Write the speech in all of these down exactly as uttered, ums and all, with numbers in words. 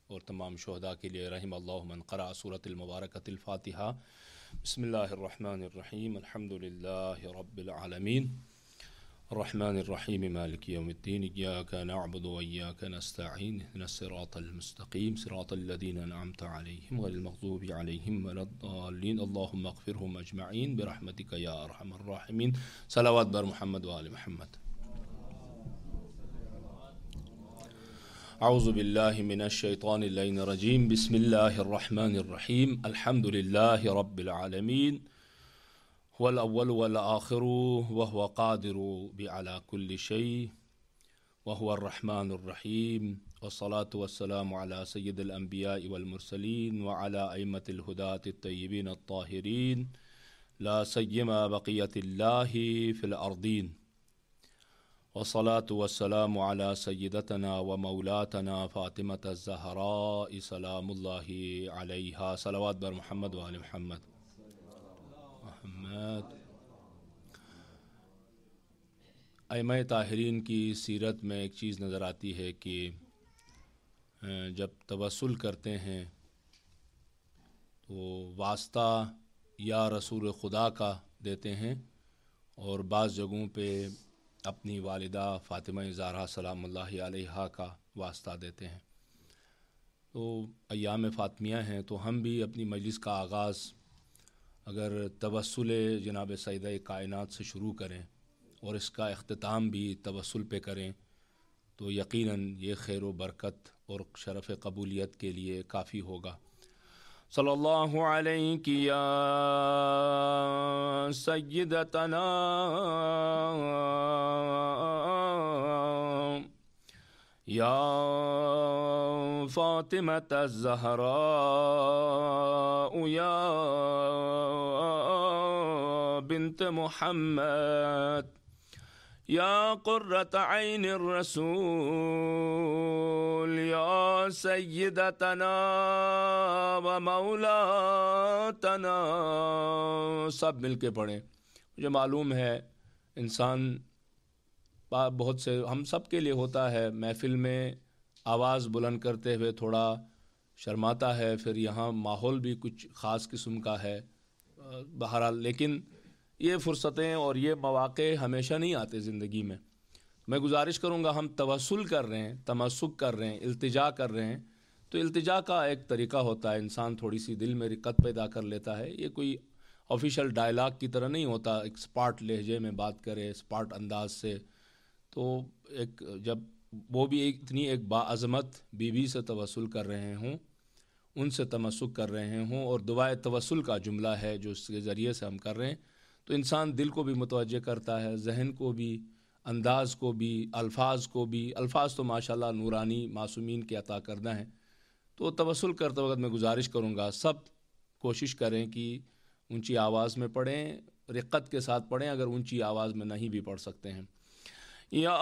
اور تمام شہداء کے لیے رحم اللہ من قرأ سورۃ المبارکۃ الفاتحہ۔ بسم اللہ الرحمن الرحیم، الحمد للہ رب العالمین، الرحمن الرحیم مالک یوم الدین، ایاک نعبد و ایاک نستعین، اہدنا الصراط المستقیم صراط الذین انعمت علیہم غیر المغضوب علیہم ولا الضالین، اللہم اغفرہم اجمعین برحمتک یا ارحم الراحمین۔ صلوات بر محمد و آل محمد۔ اعوذ باللہ من الشیطان اللعین الرجیم، بسم اللہ الرحمن الرحیم، الحمد للہ رب العالمین، هو الاول والآخر وهو قادر بعلى كل شيء وهو الرحمن الرحیم، والصلاة والسلام على سید الانبیاء والمرسلین وعلى ائمة الہداة الطیبین الطاہرین، لا سیما بقیۃ اللہ فی الارضین، والصلاة والسلام على سیدتنا ومولاتنا فاطمة الزہراء سلام اللہ علیہا۔ صلوات بر محمد و آل محمد محمد۔ ائمہ طاہرین کی سیرت میں ایک چیز نظر آتی ہے کہ جب توسل کرتے ہیں تو واسطہ یا رسول خدا کا دیتے ہیں، اور بعض جگہوں پہ اپنی والدہ فاطمہ زہرا سلام اللہ علیہا کا واسطہ دیتے ہیں۔ تو ایام فاطمیہ ہیں تو ہم بھی اپنی مجلس کا آغاز اگر توسل جناب سیدہ کائنات سے شروع کریں اور اس کا اختتام بھی توسل پہ کریں تو یقیناً یہ خیر و برکت اور شرف قبولیت کے لیے کافی ہوگا۔ صلی اللہ علیک یا سیدتنا یا فاطمۃ الزہراء یا بنت محمد یا قرۃ عین الرسول یا سیدتنا و مولاتنا۔ سب مل کے پڑھیں۔ مجھے معلوم ہے انسان بہت سے ہم سب کے لیے ہوتا ہے، محفل میں آواز بلند کرتے ہوئے تھوڑا شرماتا ہے، پھر یہاں ماحول بھی کچھ خاص قسم کا ہے بہرحال، لیکن یہ فرصتیں اور یہ مواقع ہمیشہ نہیں آتے زندگی میں۔ میں گزارش کروں گا، ہم توسل کر رہے ہیں، تمسک کر رہے ہیں، التجا کر رہے ہیں، تو التجا کا ایک طریقہ ہوتا ہے، انسان تھوڑی سی دل میں رقت پیدا کر لیتا ہے، یہ کوئی آفیشیل ڈائلاگ کی طرح نہیں ہوتا، ایک سپاٹ لہجے میں بات کرے، سپاٹ انداز سے۔ تو ایک جب وہ بھی ایک اتنی ایک باعظمت بی بی سے توسل کر رہے ہوں، ان سے تمسک کر رہے ہوں، اور دعائے توسل کا جملہ ہے جو اس کے ذریعے سے ہم کر رہے ہیں، تو انسان دل کو بھی متوجہ کرتا ہے، ذہن کو بھی، انداز کو بھی، الفاظ کو بھی۔ الفاظ تو ماشاءاللہ نورانی معصومین کے عطا کردہ ہیں۔ تو توسل کرتے وقت میں گزارش کروں گا سب کوشش کریں کہ اونچی آواز میں پڑھیں، رقت کے ساتھ پڑھیں، اگر اونچی آواز میں نہیں بھی پڑھ سکتے ہیں۔ یا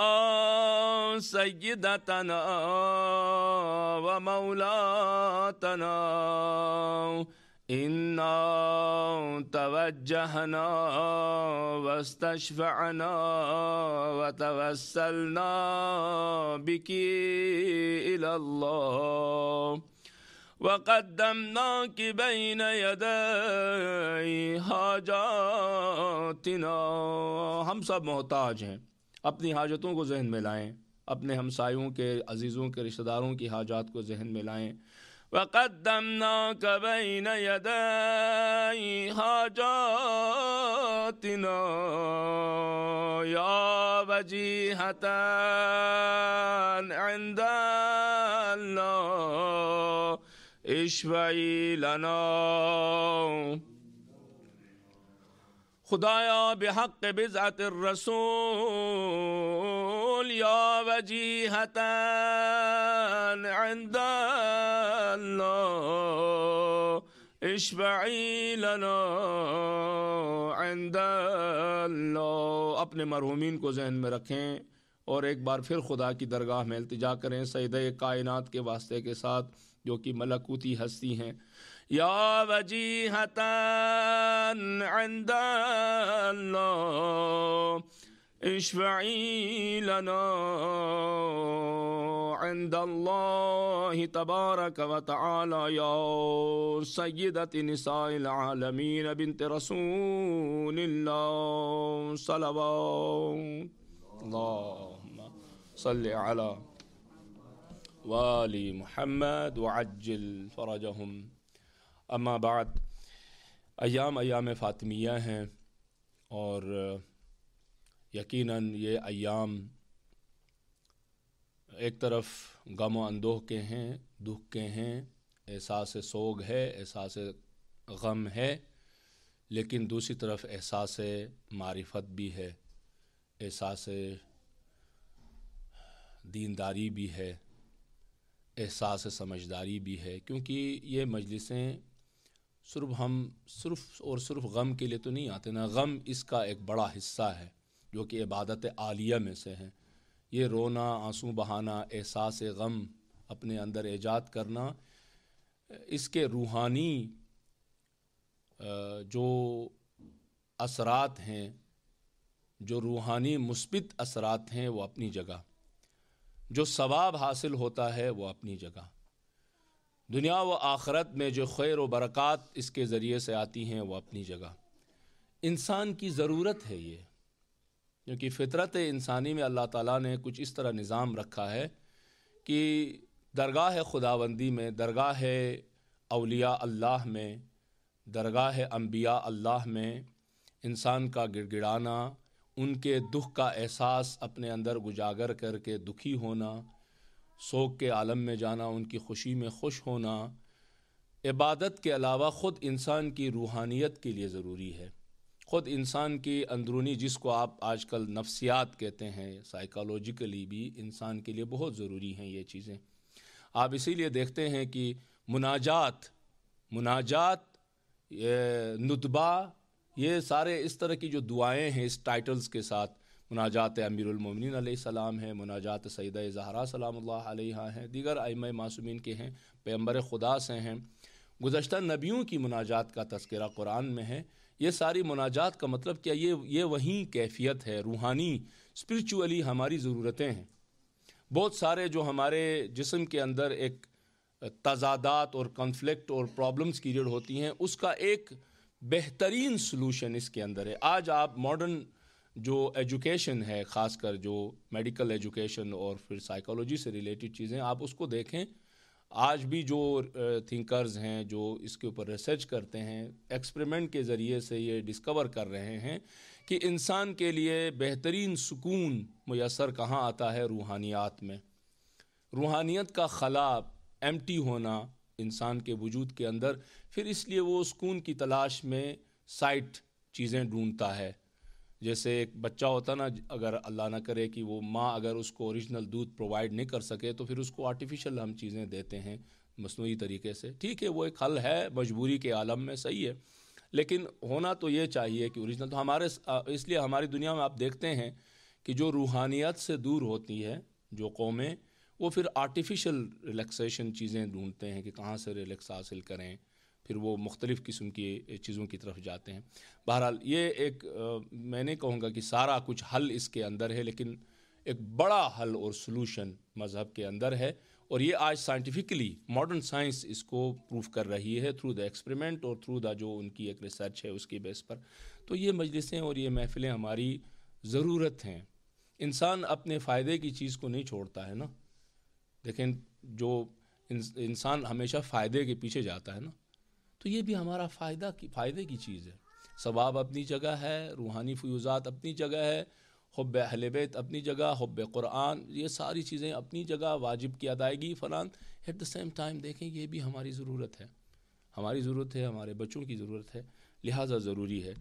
سیدتنا و مولاتنا انا توجہنا واستشفعنا وتوسلنا بک الی اللہ وقدمناک بین یدی حاجاتنا۔ ہم سب محتاج ہیں، اپنی حاجتوں کو ذہن میں لائیں، اپنے ہمسایوں کے، عزیزوں کے، رشتہ داروں کی حاجات کو ذہن میں لائیں۔ وَقَدَّمْنَاكَ بَيْنَ يَدَيْ حَاجَاتِنَا يَا وَجِيهَةً عِنْدَ اللَّهِ اشفعی لنا۔ خدایا بحق بضعت الرسول یا وجیہۃ عند اللہ اشفعی لنا عند اللہ۔ اپنے مرحومین کو ذہن میں رکھیں اور ایک بار پھر خدا کی درگاہ میں التجا کریں سیدہ کائنات کے واسطے کے ساتھ جو کہ ملکوتی ہستی ہیں۔ یا وجیہۃ عند اللہ اشفعی لنا عند اللہ تبارک و تعالی یا سیدت نساء العالمین بنت رسول اللہ صلوات اللہم صلی علی وآل محمد وعجل فرجہم. اما بعد، ایام ایام فاطمیہ ہیں اور یقیناً یہ ایام ایک طرف غم و اندوہ کے ہیں، دکھ کے ہیں، احساس سوگ ہے، احساس غم ہے، لیکن دوسری طرف احساس معرفت بھی ہے، احساس دینداری بھی ہے، احساس سمجھداری بھی ہے. کیونکہ یہ مجلسیں صرف ہم صرف اور صرف غم کے لیے تو نہیں آتے نا، غم اس کا ایک بڑا حصہ ہے جو کہ عبادت عالیہ میں سے ہے. یہ رونا، آنسو بہانا، احساس غم اپنے اندر ایجاد کرنا، اس کے روحانی جو اثرات ہیں، جو روحانی مثبت اثرات ہیں وہ اپنی جگہ، جو ثواب حاصل ہوتا ہے وہ اپنی جگہ، دنیا و آخرت میں جو خیر و برکات اس کے ذریعے سے آتی ہیں وہ اپنی جگہ. انسان کی ضرورت ہے یہ، کیونکہ فطرت انسانی میں اللہ تعالیٰ نے کچھ اس طرح نظام رکھا ہے کہ درگاہ خداوندی میں، درگاہ اولیاء اللہ میں، درگاہ انبیاء اللہ میں انسان کا گڑ گڑانا، ان کے دکھ کا احساس اپنے اندر اجاگر کر کے دکھی ہونا، سوگ کے عالم میں جانا، ان کی خوشی میں خوش ہونا، عبادت کے علاوہ خود انسان کی روحانیت کے لیے ضروری ہے. خود انسان کی اندرونی، جس کو آپ آج کل نفسیات کہتے ہیں، سائیکالوجیکلی بھی انسان کے لیے بہت ضروری ہیں یہ چیزیں. آپ اسی لیے دیکھتے ہیں کہ مناجات مناجات ندبہ، یہ سارے اس طرح کی جو دعائیں ہیں اس ٹائٹلز کے ساتھ، مناجات امیر المومنین علیہ السلام ہیں، مناجات سیدہ زہرا سلام اللہ علیہا ہیں، دیگر ائمہ معصومین کے ہیں، پیغمبر خدا سے ہیں، گزشتہ نبیوں کی مناجات کا تذکرہ قرآن میں ہے. یہ ساری مناجات کا مطلب کیا؟ یہ یہ وہی کیفیت ہے، روحانی اسپرچولی ہماری ضرورتیں ہیں. بہت سارے جو ہمارے جسم کے اندر ایک تضادات اور کنفلکٹ اور پرابلمز کریٹ ہوتی ہیں، اس کا ایک بہترین سلوشن اس کے اندر ہے. آج آپ ماڈرن جو ایجوکیشن ہے، خاص کر جو میڈیکل ایجوکیشن اور پھر سائیکالوجی سے ریلیٹڈ چیزیں، آپ اس کو دیکھیں. آج بھی جو تھنکرز ہیں جو اس کے اوپر ریسرچ کرتے ہیں، ایکسپریمنٹ کے ذریعے سے یہ ڈسکور کر رہے ہیں کہ انسان کے لیے بہترین سکون میسر کہاں آتا ہے؟ روحانیات میں. روحانیت کا خلا، ایمٹی ہونا انسان کے وجود کے اندر، پھر اس لیے وہ سکون کی تلاش میں سائٹ چیزیں ڈھونڈتا ہے. جیسے ایک بچہ ہوتا نا، اگر اللہ نہ کرے کہ وہ ماں اگر اس کو اوریجنل دودھ پرووائڈ نہیں کر سکے تو پھر اس کو آرٹیفیشل ہم چیزیں دیتے ہیں مصنوعی طریقے سے. ٹھیک ہے، وہ ایک حل ہے مجبوری کے عالم میں، صحیح ہے، لیکن ہونا تو یہ چاہیے کہ اوریجنل. تو ہمارے اس لیے ہماری دنیا میں آپ دیکھتے ہیں کہ جو روحانیت سے دور ہوتی ہے جو قومیں، وہ پھر آرٹیفیشل ریلیکسیشن چیزیں ڈھونڈتے ہیں کہ کہاں سے ریلیکس حاصل کریں، پھر وہ مختلف قسم کی چیزوں کی طرف جاتے ہیں. بہرحال یہ ایک میں نہیں کہوں گا کہ سارا کچھ حل اس کے اندر ہے، لیکن ایک بڑا حل اور سلوشن مذہب کے اندر ہے، اور یہ آج سائنٹیفکلی ماڈرن سائنس اس کو پروف کر رہی ہے تھرو دا ایکسپریمنٹ اور تھرو دا جو ان کی ایک ریسرچ ہے اس کی بیس پر. تو یہ مجلسیں اور یہ محفلیں ہماری ضرورت ہیں. انسان اپنے فائدے کی چیز کو نہیں چھوڑتا ہے نا. لیکن جو انسان ہمیشہ فائدے کے پیچھے جاتا ہے نا، تو یہ بھی ہمارا فائدہ کی فائدے کی چیز ہے. ثواب اپنی جگہ ہے، روحانی فیوزات اپنی جگہ ہے، حب اہل بیت اپنی جگہ، حب قرآن، یہ ساری چیزیں اپنی جگہ، واجب کی ادائیگی فلان. ایٹ دا سیم ٹائم دیکھیں یہ بھی ہماری ضرورت ہے، ہماری ضرورت ہے، ہمارے بچوں کی ضرورت ہے، لہٰذا ضروری ہے.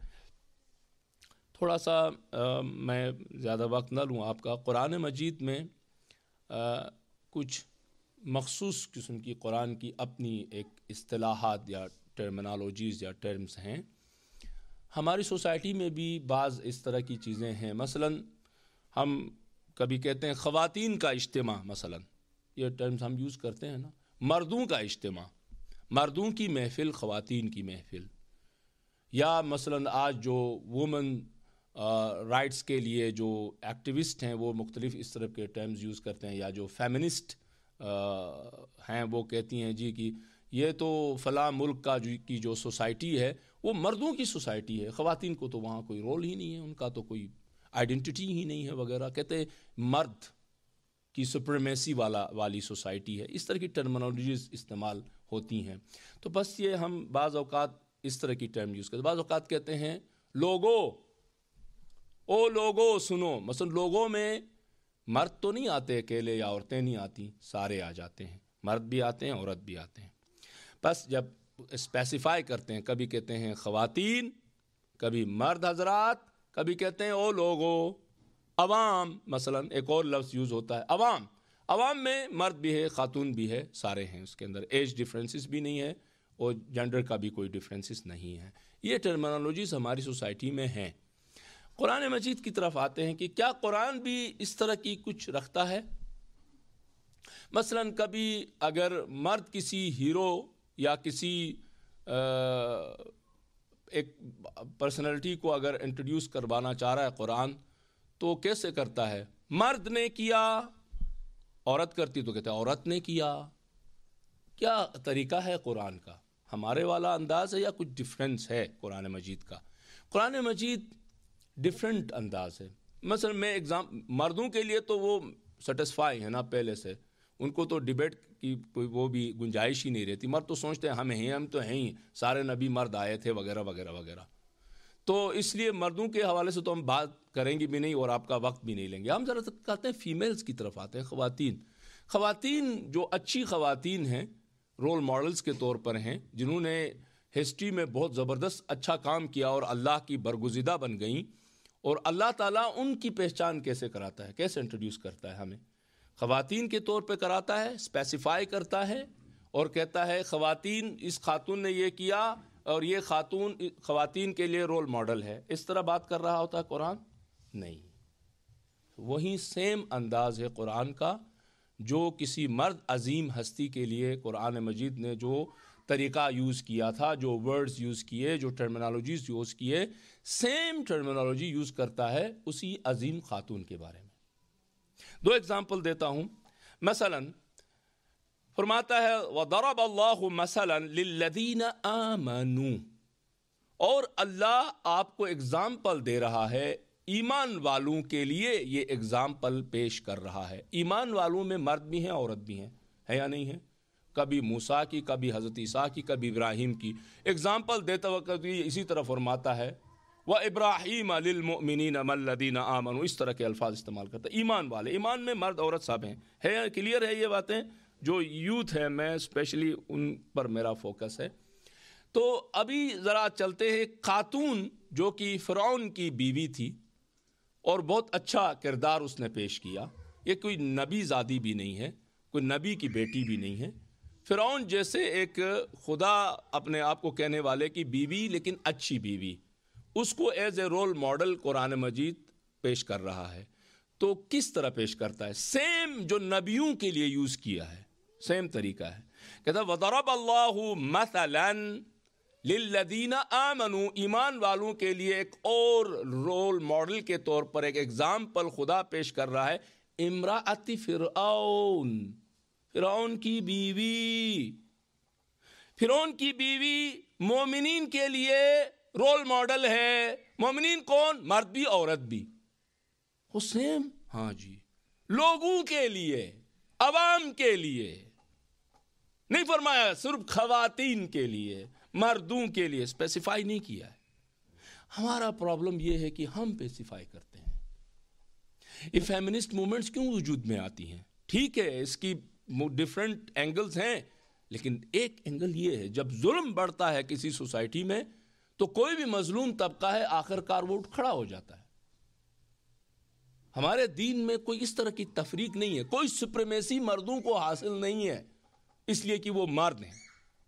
تھوڑا سا آ, میں زیادہ وقت نہ لوں آپ کا. قرآن مجید میں آ, کچھ مخصوص قسم کی قرآن کی اپنی ایک اصطلاحات یا ٹرمنالوجیز یا ٹرمز ہیں. ہماری سوسائٹی میں بھی بعض اس طرح کی چیزیں ہیں. مثلا ہم کبھی کہتے ہیں خواتین کا اجتماع، مثلا یہ ٹرمز ہم یوز کرتے ہیں نا. مردوں کا اجتماع، مردوں کی محفل، خواتین کی محفل. یا مثلا آج جو وومن رائٹس کے لیے جو ایکٹیوسٹ ہیں وہ مختلف اس طرح کے ٹرمز یوز کرتے ہیں، یا جو فیمنسٹ ہیں وہ کہتی ہیں جی کہ یہ تو فلاں ملک کا جو کی جو سوسائٹی ہے وہ مردوں کی سوسائٹی ہے، خواتین کو تو وہاں کوئی رول ہی نہیں ہے، ان کا تو کوئی آئیڈینٹی ہی نہیں ہے وغیرہ، کہتے ہیں مرد کی سپریمیسی والا والی سوسائٹی ہے، اس طرح کی ٹرمنالوجیز استعمال ہوتی ہیں۔ تو بس یہ ہم بعض اوقات اس طرح کی ٹرم یوز کرتے ہیں، بعض اوقات کہتے ہیں لوگوں، او لوگوں سنو، مثلا لوگوں میں مرد تو نہیں آتے اکیلے یا عورتیں نہیں آتی، سارے آ جاتے ہیں، مرد بھی آتے ہیں عورت بھی آتے ہیں۔ بس جب اسپیسیفائی کرتے ہیں، کبھی کہتے ہیں خواتین، کبھی مرد حضرات، کبھی کہتے ہیں او لوگوں، عوام، مثلا ایک اور لفظ یوز ہوتا ہے عوام۔ عوام میں مرد بھی ہے خاتون بھی ہے، سارے ہیں، اس کے اندر ایج ڈفرینسز بھی نہیں ہے اور جینڈر کا بھی کوئی ڈفرینسز نہیں ہے۔ یہ ٹرمینالوجیز ہماری سوسائٹی میں ہیں۔ قرآن مجید کی طرف آتے ہیں کہ کیا قرآن بھی اس طرح کی کچھ رکھتا ہے؟ مثلا کبھی اگر مرد کسی ہیرو یا کسی ایک پرسنالٹی کو اگر انٹروڈیوس کروانا چاہ رہا ہے قرآن، تو کیسے کرتا ہے؟ مرد نے کیا، عورت کرتی تو کہتا ہے عورت نے کیا۔ کیا طریقہ ہے قرآن کا؟ ہمارے والا انداز ہے یا کچھ ڈفرینس ہے قرآن مجید کا؟ قرآن مجید ڈفرینٹ انداز ہے۔ مثلا میں ایگزام مردوں کے لیے تو وہ سیٹسفائی ہے نا پہلے سے، ان کو تو ڈیبیٹ کی کوئی وہ بھی گنجائش ہی نہیں رہتی، مرد تو سوچتے ہیں ہم ہیں، ہم تو ہیں ہی، سارے نبی مرد آئے تھے وغیرہ وغیرہ وغیرہ، تو اس لیے مردوں کے حوالے سے تو ہم بات کریں گے بھی نہیں اور آپ کا وقت بھی نہیں لیں گے۔ ہم ذرا کہتے ہیں فیمیلز کی طرف آتے ہیں، خواتین۔ خواتین جو اچھی خواتین ہیں، رول ماڈلز کے طور پر ہیں، جنہوں نے ہسٹری میں بہت زبردست اچھا کام کیا اور اللہ کی برگزیدہ بن گئیں، اور اللہ تعالیٰ ان کی پہچان کیسے کراتا ہے، کیسے انٹروڈیوس کرتا ہے ہمیں؟ خواتین کے طور پہ کراتا ہے، اسپیسیفائی کرتا ہے اور کہتا ہے خواتین، اس خاتون نے یہ کیا اور یہ خاتون خواتین کے لیے رول ماڈل ہے۔ اس طرح بات کر رہا ہوتا ہے قرآن؟ نہیں، وہی سیم انداز ہے قرآن کا جو کسی مرد عظیم ہستی کے لیے قرآن مجید نے جو طریقہ یوز کیا تھا، جو ورڈز یوز کیے، جو ٹرمینالوجیز یوز کیے، سیم ٹرمینالوجی یوز کرتا ہے اسی عظیم خاتون کے بارے میں۔ دو ایگزامپل دیتا ہوں۔ مثلا فرماتا ہے وَضَرَبَ اللَّهُ مَثَلًا لِلَّذِينَ آمَنُوا، اور اللہ آپ کو ایگزامپل دے رہا ہے ایمان والوں کے لیے، یہ ایگزامپل پیش کر رہا ہے۔ ایمان والوں میں مرد بھی ہیں عورت بھی ہیں، ہے یا نہیں ہے؟ کبھی موسیٰ کی، کبھی حضرت عیسیٰ کی، کبھی ابراہیم کی ایگزامپل دیتا وقت اسی طرح فرماتا ہے وَإِبْرَاهِيمَ لِلْمُؤْمِنِينَ مَا الَّذِينَ آمَنُوا، اس طرح کے الفاظ استعمال کرتا ہے۔ ایمان والے، ایمان میں مرد عورت سب ہیں، ہے کلیئر ہے یہ باتیں؟ جو یوتھ ہے، میں اسپیشلی ان پر میرا فوکس ہے۔ تو ابھی ذرا چلتے ہیں، خاتون جو کہ فرعون کی بیوی تھی اور بہت اچھا کردار اس نے پیش کیا، یہ کوئی نبی زادی بھی نہیں ہے، کوئی نبی کی بیٹی بھی نہیں ہے، فرعون جیسے ایک خدا اپنے آپ کو کہنے والے کی بیوی، لیکن اچھی بیوی، اس کو as a role model Quran Majeed پیش کر رہا ہے۔ تو کس طرح پیش کرتا ہے؟ سیم جو نبیوں کے لیے یوز کیا ہے، سیم طریقہ ہے۔ کہتا ہے وَضَرَبَ اللَّهُ مَثَلًا لِلَّذِينَ آمَنُوا، ایمان والوں کے لیے ایک اور رول ماڈل کے طور پر ایک ایگزامپل خدا پیش کر رہا ہے۔ امرأۃ فرعون، فرعون کی بیوی، فرعون کی بیوی مومنین کے لیے رول ماڈل ہے۔ مومنین کون؟ مرد بھی عورت بھی، وہ سیم، ہاں جی، لوگوں کے لیے، عوام کے لیے نہیں فرمایا، صرف خواتین کے لیے، مردوں کے لیے اسپیسیفائی نہیں کیا ہے۔ ہمارا پرابلم یہ ہے کہ ہم اسپیسیفائی کرتے ہیں۔ یہ فیمنسٹ موومنٹس کیوں وجود میں آتی ہیں؟ ٹھیک ہے، اس کی ڈفرینٹ اینگلز ہیں، لیکن ایک اینگل یہ ہے جب ظلم بڑھتا ہے کسی سوسائٹی میں تو کوئی بھی مظلوم طبقہ ہے آخر کار وہ اٹھ کھڑا ہو جاتا ہے۔ ہمارے دین میں کوئی اس طرح کی تفریق نہیں ہے، کوئی سپریمیسی مردوں کو حاصل نہیں ہے اس لیے کہ وہ مرد ہیں،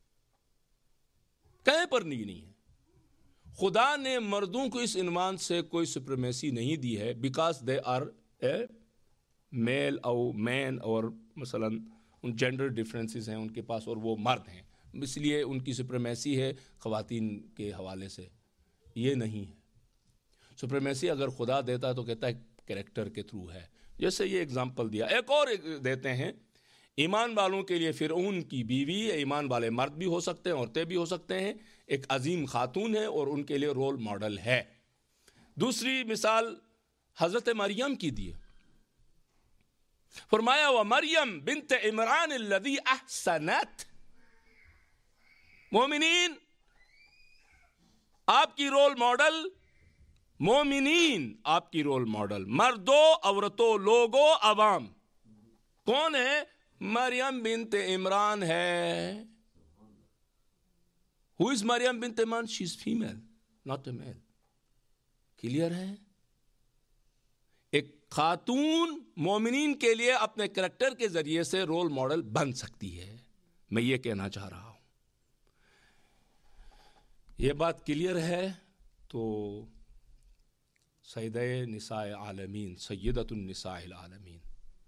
کہیں پر نہیں نہیں ہے۔ خدا نے مردوں کو اس عنوان سے کوئی سپریمیسی نہیں دی ہے بیکاز دے آر اے میل او مین، اور مثلا ان جینڈر ڈفرینسز ہیں ان کے پاس اور وہ مرد ہیں، اس لیے ان کی سپریمیسی ہے خواتین کے حوالے سے، یہ نہیں ہے۔ سپریمیسی اگر خدا دیتا ہے تو کہتا ہے کریکٹر کے تھرو ہے. جیسے یہ اگزامپل دیا. ایک اور دیتے ہیں, ایمان والوں کے لیے فرعون کی بیوی, ایمان والے مرد بھی ہو سکتے ہیں, عورتیں بھی ہو سکتے ہیں, ایک عظیم خاتون ہے اور ان کے لیے رول ماڈل ہے. دوسری مثال حضرت مریم کی دی. فرمایا وَمَرْيَمْ بِنْتَ عِمْرَانِ الَّذِي أَحْسَنَتْ. مومنین آپ کی رول ماڈل, مومنین آپ کی رول ماڈل, مردوں, عورتوں, لوگوں, عوام کون ہے؟ مریم بنت عمران ہے. Who is Maryam bint Imran? She is female, not a male. Clear ہے؟ ایک خاتون مومنین کے لیے اپنے کریکٹر کے ذریعے سے رول ماڈل بن سکتی ہے. میں یہ کہنا چاہ رہا ہوں. یہ بات کلیئر ہے تو سیدہ نساء عالمین, سیدۃ النساء العالمین,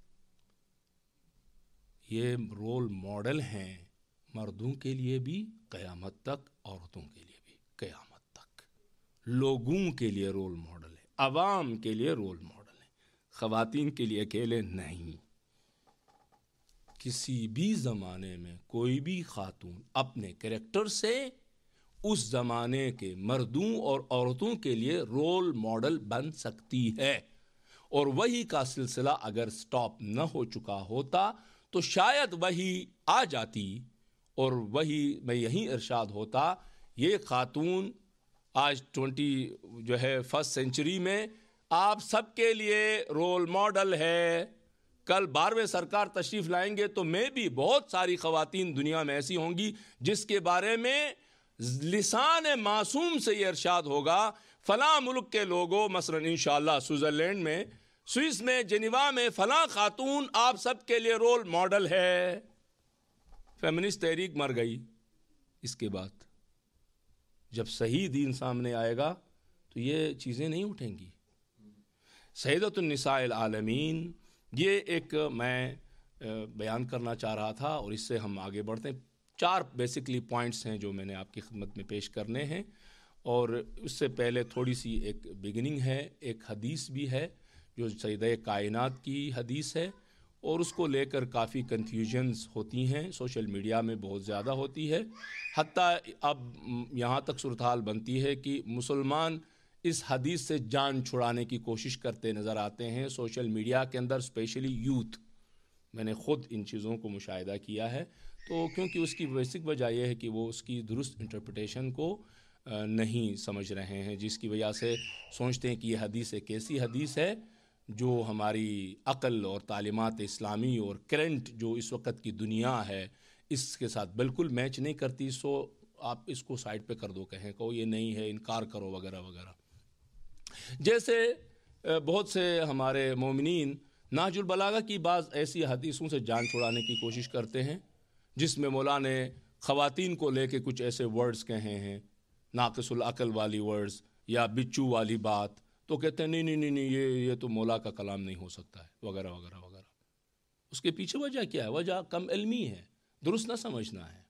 یہ رول ماڈل ہیں مردوں کے لیے بھی قیامت تک, عورتوں کے لیے بھی قیامت تک. لوگوں کے لیے رول ماڈل ہے, عوام کے لیے رول ماڈل ہے, خواتین کے لیے اکیلے نہیں. کسی بھی زمانے میں کوئی بھی خاتون اپنے کریکٹر سے اس زمانے کے مردوں اور عورتوں کے لیے رول ماڈل بن سکتی ہے. اور وہی کا سلسلہ اگر سٹاپ نہ ہو چکا ہوتا تو شاید وہی آ جاتی اور وہی میں یہیں ارشاد ہوتا. یہ خاتون آج ٹوینٹی جو ہے فرسٹ سینچری میں آپ سب کے لیے رول ماڈل ہے. کل بارہویں سرکار تشریف لائیں گے تو میں بھی بہت ساری خواتین دنیا میں ایسی ہوں گی جس کے بارے میں لسان معصوم سے یہ ارشاد ہوگا فلاں ملک کے لوگوں, مثلا انشاءاللہ سوئٹزرلینڈ میں, سوئس میں, جنیوا میں فلاں خاتون آپ سب کے لیے رول ماڈل ہے. فیمنسٹ تحریک مر گئی. اس کے بعد جب صحیح دین سامنے آئے گا تو یہ چیزیں نہیں اٹھیں گی. سیدۃ النساء العالمین, یہ ایک میں بیان کرنا چاہ رہا تھا اور اس سے ہم آگے بڑھتے ہیں. چار بیسکلی پوائنٹس ہیں جو میں نے آپ کی خدمت میں پیش کرنے ہیں, اور اس سے پہلے تھوڑی سی ایک بگننگ ہے. ایک حدیث بھی ہے جو سیدہ کائنات کی حدیث ہے, اور اس کو لے کر کافی کنفیوژنز ہوتی ہیں, سوشل میڈیا میں بہت زیادہ ہوتی ہے. حتیٰ اب یہاں تک صورتحال بنتی ہے کہ مسلمان اس حدیث سے جان چھڑانے کی کوشش کرتے نظر آتے ہیں سوشل میڈیا کے اندر, اسپیشلی یوتھ. میں نے خود ان چیزوں کو مشاہدہ کیا ہے. تو کیونکہ اس کی بیسک وجہ یہ ہے کہ وہ اس کی درست انٹرپریٹیشن کو نہیں سمجھ رہے ہیں, جس کی وجہ سے سوچتے ہیں کہ یہ حدیث ایک ایسی حدیث ہے جو ہماری عقل اور تعلیمات اسلامی اور کرنٹ جو اس وقت کی دنیا ہے اس کے ساتھ بالکل میچ نہیں کرتی. سو آپ اس کو سائڈ پہ کر دو, کہیں کہ یہ نہیں ہے, انکار کرو وغیرہ وغیرہ. جیسے بہت سے ہمارے مومنین نہج البلاغہ کی بعض ایسی حدیثوں سے جان چھڑانے کی کوشش کرتے ہیں جس میں مولا نے خواتین کو لے کے کچھ ایسے ورڈز کہے ہیں, ناقص العقل والی ورڈز یا بچو والی بات, تو کہتے ہیں نہیں نہیں نہیں یہ یہ تو مولا کا کلام نہیں ہو سکتا ہے وغیرہ وغیرہ وغیرہ. اس کے پیچھے وجہ کیا ہے؟ وجہ کم علمی ہے, درست نہ سمجھنا ہے,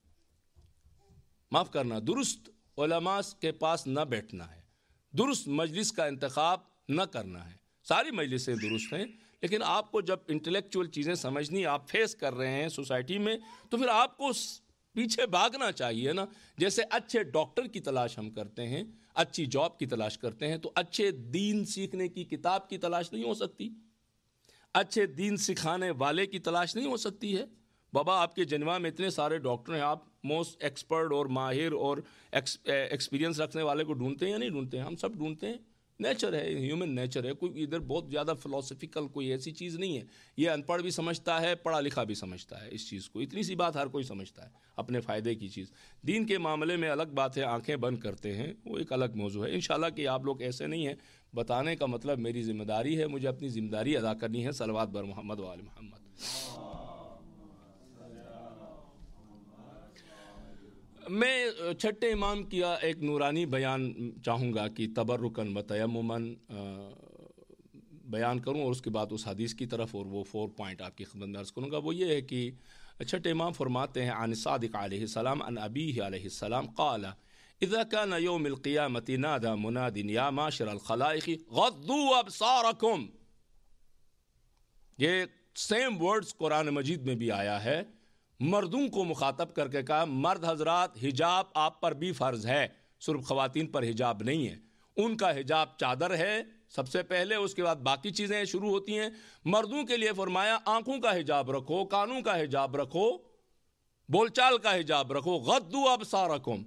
معاف کرنا, درست علماء کے پاس نہ بیٹھنا ہے, درست مجلس کا انتخاب نہ کرنا ہے. ساری مجلسیں درست ہیں, لیکن آپ کو جب انٹلیکچوئل چیزیں سمجھنی, آپ فیس کر رہے ہیں سوسائٹی میں, تو پھر آپ کو پیچھے بھاگنا چاہیے نا. جیسے اچھے ڈاکٹر کی تلاش ہم کرتے ہیں, اچھی جاب کی تلاش کرتے ہیں, تو اچھے دین سیکھنے کی کتاب کی تلاش نہیں ہو سکتی, اچھے دین سکھانے والے کی تلاش نہیں ہو سکتی ہے. بابا آپ کے جنوا میں اتنے سارے ڈاکٹر ہیں, آپ موسٹ ایکسپرٹ اور ماہر اور ایکسپیرینس رکھنے والے کو ڈھونڈتے ہیں یا نہیں ڈھونڈتے ہیں؟ ہم سب ڈھونڈتے ہیں. نیچر ہے, ہیومن نیچر ہے. کوئی ادھر بہت زیادہ فلسفیکل کوئی ایسی چیز نہیں ہے. یہ ان پڑھ بھی سمجھتا ہے, پڑھا لکھا بھی سمجھتا ہے اس چیز کو. اتنی سی بات ہر کوئی سمجھتا ہے, اپنے فائدے کی چیز. دین کے معاملے میں الگ بات ہے, آنکھیں بند کرتے ہیں, وہ ایک الگ موضوع ہے. انشاءاللہ کہ آپ لوگ ایسے نہیں ہیں. بتانے کا مطلب میری ذمہ داری ہے, مجھے اپنی ذمہ داری ادا کرنی ہے. صلوات بر محمد و آل محمد. میں چھٹے امام کیا ایک نورانی بیان چاہوں گا کہ تبرکن و تیممن بیان کروں, اور اس کے بعد اس حدیث کی طرف, اور وہ فور پوائنٹ آپ کی خدمت میں عرض کروں گا. وہ یہ ہے کہ چھٹے امام فرماتے ہیں عن صادق علیہ السلام عن ابیہ علیہ السلام قال اذا کان یوم القیامۃ نادى مناد یا معشر الخلائق غضوا ابصارکم. یہ سیم ورڈز قرآن مجید میں بھی آیا ہے. مردوں کو مخاطب کر کے کہا مرد حضرات حجاب آپ پر بھی فرض ہے، صرف خواتین پر حجاب نہیں ہے. ان کا حجاب چادر ہے سب سے پہلے، اس کے بعد باقی چیزیں شروع ہوتی ہیں. مردوں کے لیے فرمایا آنکھوں کا حجاب رکھو، کانوں کا حجاب رکھو، بول چال کا حجاب رکھو. غضوا ابصارکم.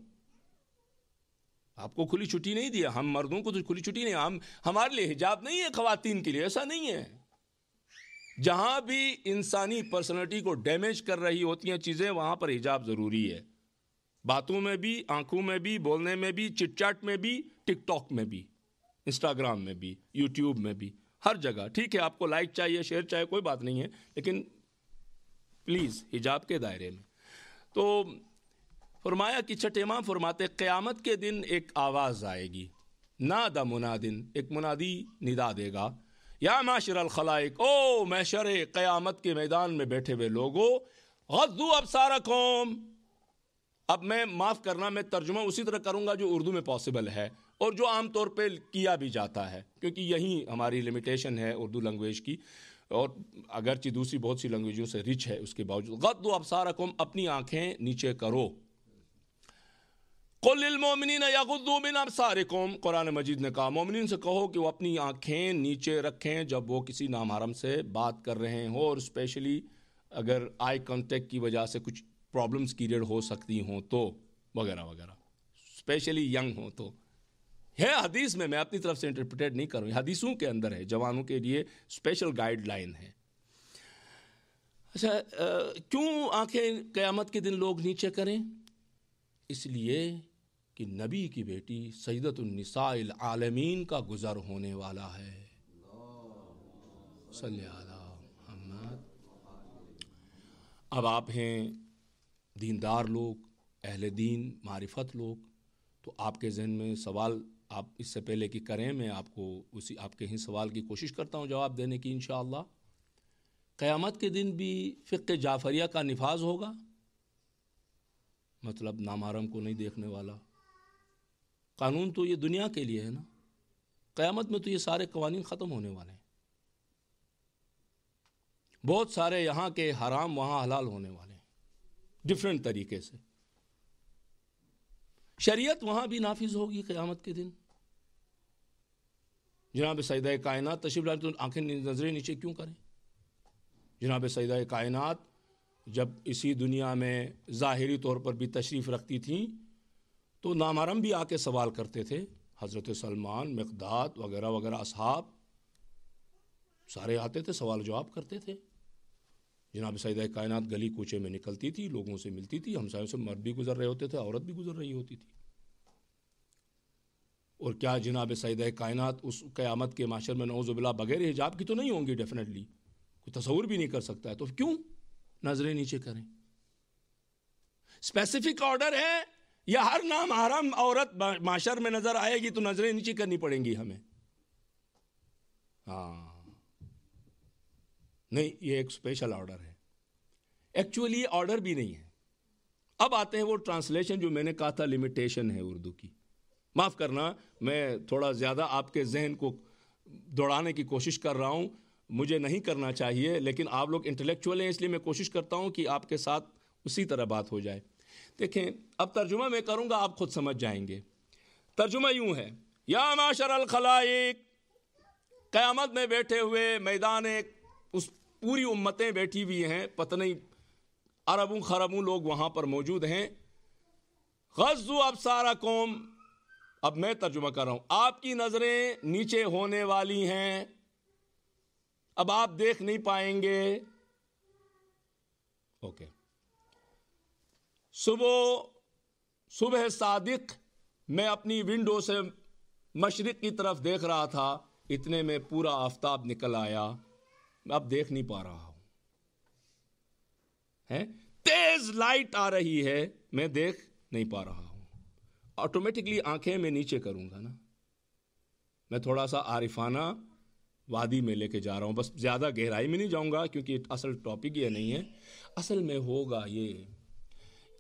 آپ کو کھلی چھٹی نہیں دیا، ہم مردوں کو تو کھلی چھٹی نہیں، ہم ہمارے لیے حجاب نہیں ہے خواتین کے لیے، ایسا نہیں ہے. جہاں بھی انسانی پرسنالٹی کو ڈیمیج کر رہی ہوتی ہیں چیزیں وہاں پر حجاب ضروری ہے. باتوں میں بھی، آنکھوں میں بھی، بولنے میں بھی، چٹ چاٹ میں بھی، ٹک ٹاک میں بھی، انسٹاگرام میں بھی، یوٹیوب میں بھی، ہر جگہ. ٹھیک ہے آپ کو لائک چاہیے، شیئر چاہیے، کوئی بات نہیں ہے، لیکن پلیز حجاب کے دائرے میں. تو فرمایا کہ چھٹے امام فرماتے قیامت کے دن ایک آواز آئے گی، نادى منادن، ایک منادی ندا دے گا، یا معاشر الخلائق، او محشر قیامت کے میدان میں بیٹھے ہوئے لوگوں، غضوا ابصارکم. اب میں معاف کرنا، میں ترجمہ اسی طرح کروں گا جو اردو میں پاسبل ہے اور جو عام طور پہ کیا بھی جاتا ہے، کیونکہ یہی ہماری لمیٹیشن ہے اردو لینگویج کی، اور اگرچہ دوسری بہت سی لینگویجوں سے رچ ہے اس کے باوجود. غضوا ابصارکم، اپنی آنکھیں نیچے کرو. قل للمؤمنین یغضوا من ابصارکم، قرآن مجید نے کہا مومنین سے کہو کہ وہ اپنی آنکھیں نیچے رکھیں جب وہ کسی نامحرم سے بات کر رہے ہوں، اور اسپیشلی اگر آئی کانٹیکٹ کی وجہ سے کچھ پرابلمس کریٹ ہو سکتی ہوں تو، وغیرہ وغیرہ، اسپیشلی ینگ ہوں تو. ہے حدیث میں، میں اپنی طرف سے انٹرپریٹ نہیں کروں، حدیثوں کے اندر ہے، جوانوں کے لیے اسپیشل گائیڈ لائن ہے. اچھا، کیوں آنکھیں قیامت کے دن لوگ نیچے کریں؟ اس لیے کہ نبی کی بیٹی سیدۃ النساء العالمین کا گزر ہونے والا ہے. صلی علی محمد. اب آپ ہیں دیندار لوگ، اہل دین، معرفت لوگ، تو آپ کے ذہن میں سوال آپ اس سے پہلے کہ کریں، میں آپ کو اسی آپ کے ہی سوال کی کوشش کرتا ہوں جواب دینے کی انشاءاللہ. قیامت کے دن بھی فقہ جعفریہ کا نفاذ ہوگا؟ مطلب نامحرم کو نہیں دیکھنے والا. قانون تو یہ دنیا کے لیے ہے نا، قیامت میں تو یہ سارے قوانین ختم ہونے والے ہیں. بہت سارے یہاں کے حرام وہاں حلال ہونے والے ہیں ڈفرینٹ طریقے سے. شریعت وہاں بھی نافذ ہوگی قیامت کے دن. جناب سیدہ کائنات تشریف لائے تو آنکھیں نظریں نیچے کیوں کریں؟ جناب سیدہ کائنات جب اسی دنیا میں ظاہری طور پر بھی تشریف رکھتی تھیں تو نامحرم بھی آ کے سوال کرتے تھے. حضرت سلمان، مقداد وغیرہ وغیرہ اصحاب سارے آتے تھے، سوال جواب کرتے تھے. جناب سیدہ کائنات گلی کوچے میں نکلتی تھی، لوگوں سے ملتی تھی، ہمسایوں سے مرد بھی گزر رہے ہوتے تھے، عورت بھی گزر رہی ہوتی تھی. اور کیا جناب سیدہ کائنات اس قیامت کے معاشر میں نعوذ باللہ بغیر حجاب کی تو نہیں ہوں گی؟ ڈیفینیٹلی کوئی تصور بھی نہیں کر سکتا ہے. تو کیوں نظریں نیچے کریں؟ اسپیسیفک آرڈر ہے یا ہر نامحرم عورت معاشر میں نظر آئے گی تو نظریں نیچے کرنی پڑیں گی ہمیں؟ ہاں نہیں، یہ ایک اسپیشل آرڈر ہے. ایکچولی یہ آرڈر بھی نہیں ہے. اب آتے ہیں وہ ٹرانسلیشن جو میں نے کہا تھا لمیٹیشن ہے اردو کی. معاف کرنا، میں تھوڑا زیادہ آپ کے ذہن کو دوڑانے کی کوشش کر رہا ہوں، مجھے نہیں کرنا چاہیے، لیکن آپ لوگ انٹلیکچوئل ہیں اس لیے میں کوشش کرتا ہوں کہ آپ کے ساتھ اسی طرح بات ہو جائے. دیکھیں اب ترجمہ میں کروں گا، آپ خود سمجھ جائیں گے. ترجمہ یوں ہے، یا معاشر الخلائق، قیامت میں بیٹھے ہوئے میدان اس پوری امتیں بیٹھی ہوئی ہیں، پتہ نہیں عربوں خربوں لوگ وہاں پر موجود ہیں. غضوا ابصارکم، اب میں ترجمہ کر رہا ہوں، آپ کی نظریں نیچے ہونے والی ہیں، اب آپ دیکھ نہیں پائیں گے. اوکے. صبح صبح صادق میں اپنی ونڈو سے مشرق کی طرف دیکھ رہا تھا، اتنے میں پورا آفتاب نکل آیا، میں اب دیکھ نہیں پا رہا ہوں. ہے تیز لائٹ آ رہی ہے، میں دیکھ نہیں پا رہا ہوں. آٹومیٹکلی آنکھیں میں نیچے کروں گا نا. میں تھوڑا سا عارفانہ وادی میں لے کے جا رہا ہوں، بس زیادہ گہرائی میں نہیں جاؤں گا کیونکہ اصل ٹاپک یہ نہیں ہے. اصل میں ہوگا یہ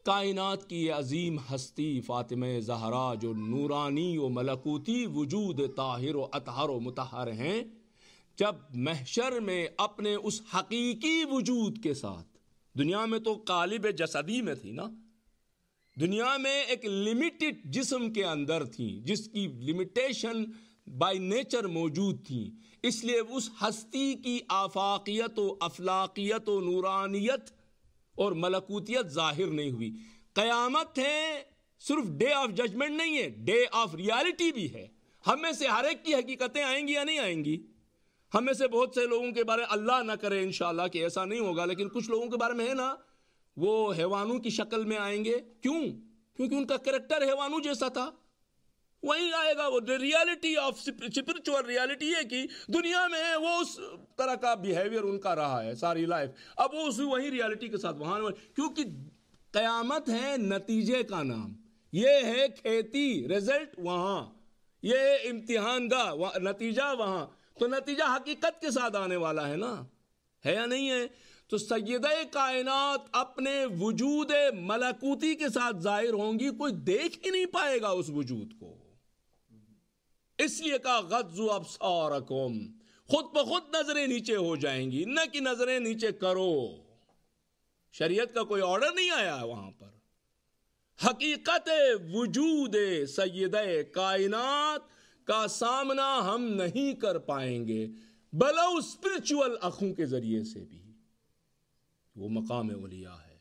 کائنات کی یہ عظیم ہستی فاطمہ زہرا جو نورانی و ملکوتی وجود طاہر و اطہر و مطہر ہیں، جب محشر میں اپنے اس حقیقی وجود کے ساتھ، دنیا میں تو قالب جسدی میں تھی نا، دنیا میں ایک لمیٹڈ جسم کے اندر تھی جس کی لمیٹیشن بائی نیچر موجود تھی، اس لیے اس ہستی کی آفاقیت و افلاقیت و نورانیت اور ملکوتیت ظاہر نہیں ہوئی۔ قیامت ہے صرف ڈے آف ججمنٹ نہیں ہے، ڈے آف ریالٹی بھی ہے۔ ہم میں سے ہر ایک کی حقیقتیں آئیں گی یا نہیں آئیں گی؟ ہم میں سے بہت سے لوگوں کے بارے اللہ نہ کرے انشاءاللہ کہ ایسا نہیں ہوگا، لیکن کچھ لوگوں کے بارے میں ہے نا، وہ حیوانوں کی شکل میں آئیں گے۔ کیوں؟ کیونکہ ان کا کریکٹر حیوانوں جیسا تھا، وہیں آئے گا وہ۔ ریالٹی آف اسپرچوئل ریالٹی ہے کہ دنیا میں وہ اس طرح کا بیہیویئر ان کا رہا ہے ساری لائف، اب وہ اسی وہی ریالٹی کے ساتھ وہاں، کیونکہ قیامت ہے نتیجے کا نام، یہ ہے کھیتی، رزلٹ وہاں، یہ امتحان گاہ، نتیجہ وہاں، تو نتیجہ حقیقت کے ساتھ آنے والا ہے نا، ہے یا نہیں ہے؟ تو سیدہ کائنات اپنے وجود ملکوتی کے ساتھ ظاہر ہوں گی، کوئی دیکھ ہی نہیں پائے گا اس وجود کو، اس لیے کہا غضوا ابصارکم، خود بخود نظریں نیچے ہو جائیں گی، نہ کہ نظریں نیچے کرو، شریعت کا کوئی آرڈر نہیں آیا وہاں پر۔ حقیقت وجود سیدہ کائنات کا سامنا ہم نہیں کر پائیں گے، بلو اسپرچول آنکھوں کے ذریعے سے بھی، وہ مقام اولیاء ہے۔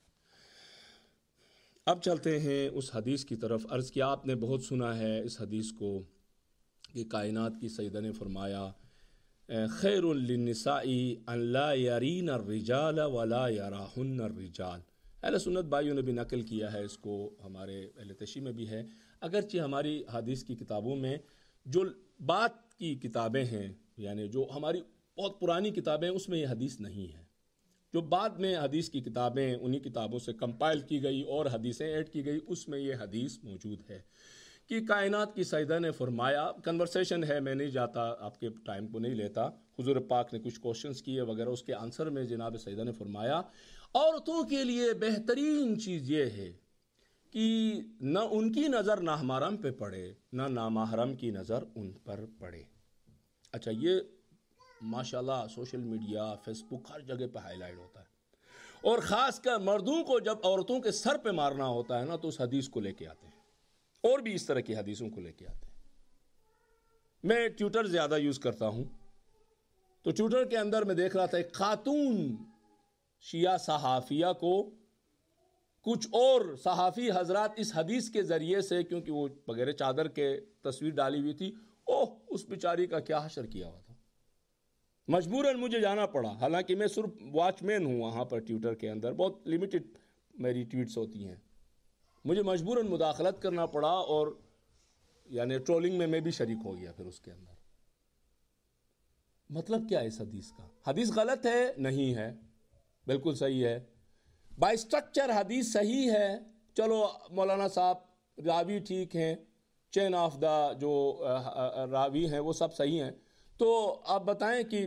اب چلتے ہیں اس حدیث کی طرف۔ عرض کیا آپ نے بہت سنا ہے اس حدیث کو کہ کائنات کی سیدہ نے فرمایا خیر للنساء ان لا یرین الرجال ولا یراہن الرجال۔ اہل سنت بھائیوں نے بھی نقل کیا ہے اس کو، ہمارے اہل تشیع میں بھی ہے، اگرچہ ہماری حدیث کی کتابوں میں جو بات کی کتابیں ہیں، یعنی جو ہماری بہت پرانی کتابیں ہیں، اس میں یہ حدیث نہیں ہے۔ جو بعد میں حدیث کی کتابیں انہی کتابوں سے کمپائل کی گئی اور حدیثیں ایڈ کی گئی، اس میں یہ حدیث موجود ہے کہ کائنات کی سیدہ نے فرمایا، کنورسیشن ہے، میں نہیں جاتا، آپ کے ٹائم کو نہیں لیتا، حضور پاک نے کچھ کوشچنز کیے وغیرہ، اس کے آنسر میں جناب سیدہ نے فرمایا عورتوں کے لیے بہترین چیز یہ ہے کہ نہ ان کی نظر نامحرم پہ پڑے، نہ نامحرم کی نظر ان پر پڑے۔ اچھا، یہ ماشاءاللہ سوشل میڈیا، فیس بک، ہر جگہ پہ ہائی لائٹ ہوتا ہے، اور خاص کر مردوں کو جب عورتوں کے سر پہ مارنا ہوتا ہے نا تو اس حدیث کو لے کے آتے ہیں، اور بھی اس طرح کی حدیثوں کو لے کے آتے ہیں۔ میں ٹویٹر زیادہ یوز کرتا ہوں، تو ٹویٹر کے اندر میں دیکھ رہا تھا ایک خاتون شیعہ صحافیہ کو کچھ اور صحافی حضرات اس حدیث کے ذریعے سے، کیونکہ وہ بغیر چادر کے تصویر ڈالی ہوئی تھی، اوہ اس بیچاری کا کیا حشر کیا ہوا تھا، مجبوراً مجھے جانا پڑا، حالانکہ میں صرف واچ مین ہوں وہاں پر ٹویٹر کے اندر، بہت لمیٹڈ میری ٹویٹس ہوتی ہیں، مجھے مجبوراً مداخلت کرنا پڑا، اور یعنی ٹرولنگ میں میں بھی شریک ہو گیا پھر اس کے اندر۔ مطلب کیا ہے اس حدیث کا؟ حدیث غلط ہے؟ نہیں ہے، بالکل صحیح ہے، بائی اسٹرکچر حدیث صحیح ہے، چلو مولانا صاحب راوی ٹھیک ہیں، چین آف دا جو راوی ہیں وہ سب صحیح ہیں، تو آپ بتائیں کہ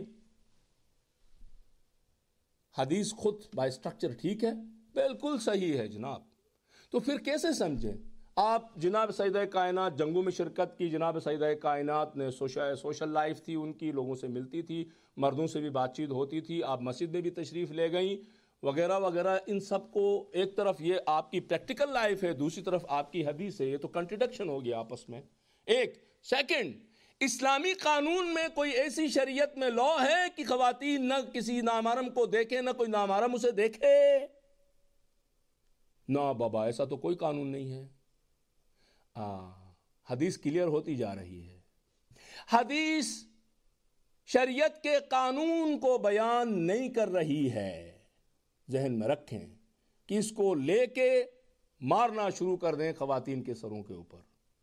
حدیث خود بائی اسٹرکچر ٹھیک ہے؟ بالکل صحیح ہے جناب، تو پھر کیسے سمجھیں آپ؟ جناب سیدہ کائنات جنگوں میں شرکت کی، جناب سیدہ کائنات نے سوشل لائف تھی ان کی، لوگوں سے ملتی تھی، مردوں سے بھی بات چیت ہوتی تھی، آپ مسجد میں بھی تشریف لے گئیں وغیرہ وغیرہ، ان سب کو ایک طرف یہ آپ کی پریکٹیکل لائف ہے، دوسری طرف آپ کی حدیث ہے، یہ تو کنٹرڈکشن ہو گیا آپس میں۔ ایک سیکنڈ، اسلامی قانون میں کوئی ایسی شریعت میں لا ہے کہ خواتین نہ کسی نامحرم کو دیکھیں، نہ کوئی نامحرم اسے دیکھے؟ نہ بابا، ایسا تو کوئی قانون نہیں ہے۔ آ, حدیث کلیئر ہوتی جا رہی ہے، حدیث شریعت کے قانون کو بیان نہیں کر رہی ہے، ذہن میں رکھیں کہ اس کو لے کے مارنا شروع کر دیں خواتین کے سروں کے اوپر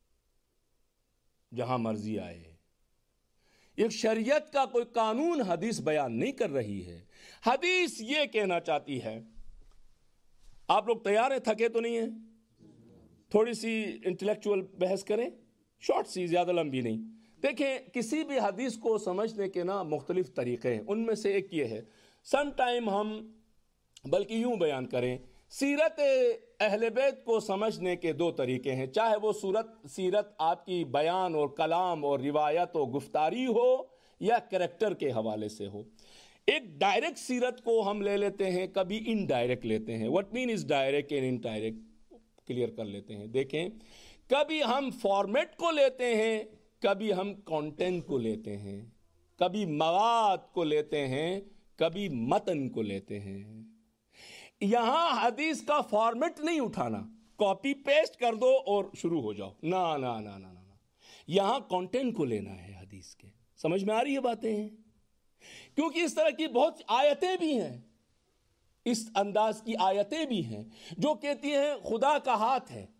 جہاں مرضی آئے۔ ایک شریعت کا کوئی قانون حدیث بیان نہیں کر رہی ہے، حدیث یہ کہنا چاہتی ہے۔ آپ لوگ تیار ہیں؟ تھکے تو نہیں ہیں؟ تھوڑی سی انٹلیکچوئل بحث کریں، شارٹ سی، زیادہ لمبی نہیں۔ دیکھیں، کسی بھی حدیث کو سمجھنے کے نا مختلف طریقے ہیں، ان میں سے ایک یہ ہے، سم ٹائم ہم بلکہ یوں بیان کریں، سیرت اہل بیت کو سمجھنے کے دو طریقے ہیں، چاہے وہ صورت سیرت آپ کی بیان اور کلام اور روایت و گفتاری ہو یا کریکٹر کے حوالے سے ہو۔ ایک ڈائریکٹ سیرت کو ہم لے لیتے ہیں، کبھی ان ڈائریکٹ لیتے ہیں۔ What mean is direct and indirect clear کر لیتے ہیں۔ دیکھیں، کبھی ہم فارمیٹ کو لیتے ہیں، کبھی ہم کانٹینٹ کو لیتے ہیں، کبھی مواد کو لیتے ہیں، کبھی متن کو لیتے ہیں۔ یہاں حدیث کا فارمیٹ نہیں اٹھانا، کاپی پیسٹ کر دو اور شروع ہو جاؤ، نا نا نا نا نا یہاں کانٹینٹ کو لینا ہے حدیث کے۔ سمجھ میں آ رہی ہے باتیں ہیں؟ کیونکہ اس طرح کی بہت آیتیں بھی ہیں، اس انداز کی آیتیں بھی ہیں جو کہتی ہیں خدا کا ہاتھ ہے،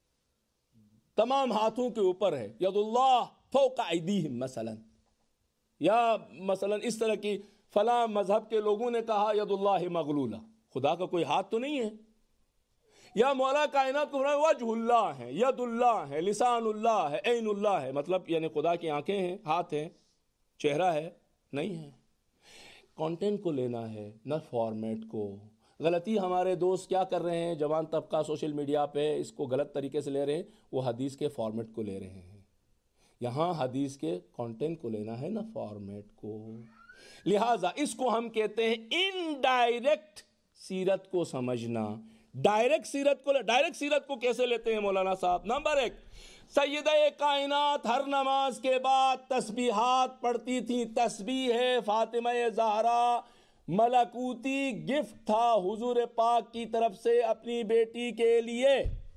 تمام ہاتھوں کے اوپر ہے، ید اللہ فوق ایدیہم مثلا، یا مثلا اس طرح کی فلاں مذہب کے لوگوں نے کہا ید اللہ مغلولہ، خدا کا کوئی ہاتھ تو نہیں ہے، یا مولا کائنات کو وجہ اللہ ہے، ید اللہ ہے، لسان اللہ ہے، عین اللہ ہے، مطلب یعنی خدا کی آنکھیں ہیں، ہاتھ ہیں، چہرہ ہے، نہیں ہے۔ کانٹینٹ کو لینا ہے، نہ فارمیٹ کو۔ غلطی ہمارے دوست کیا کر رہے ہیں، جوان طبقہ سوشل میڈیا پہ اس کو غلط طریقے سے لے رہے ہیں، وہ حدیث کے فارمیٹ کو لے رہے ہیں۔ یہاں حدیث کے کانٹینٹ کو لینا ہے، نہ فارمیٹ کو۔ لہٰذا اس کو ہم کہتے ہیں انڈائریکٹ سیرت کو سمجھنا۔ ڈائریکٹ سیرت کو ڈائریکٹ سیرت کو کیسے لیتے ہیں مولانا صاحب؟ نمبر ایک، سیدہ کائنات ہر نماز کے بعد تسبیحات پڑھتی تھیں۔ تسبیح ہے فاطمہ زہرا، ملکوتی گفٹ تھا حضور پاک کی طرف سے اپنی بیٹی کے لیے۔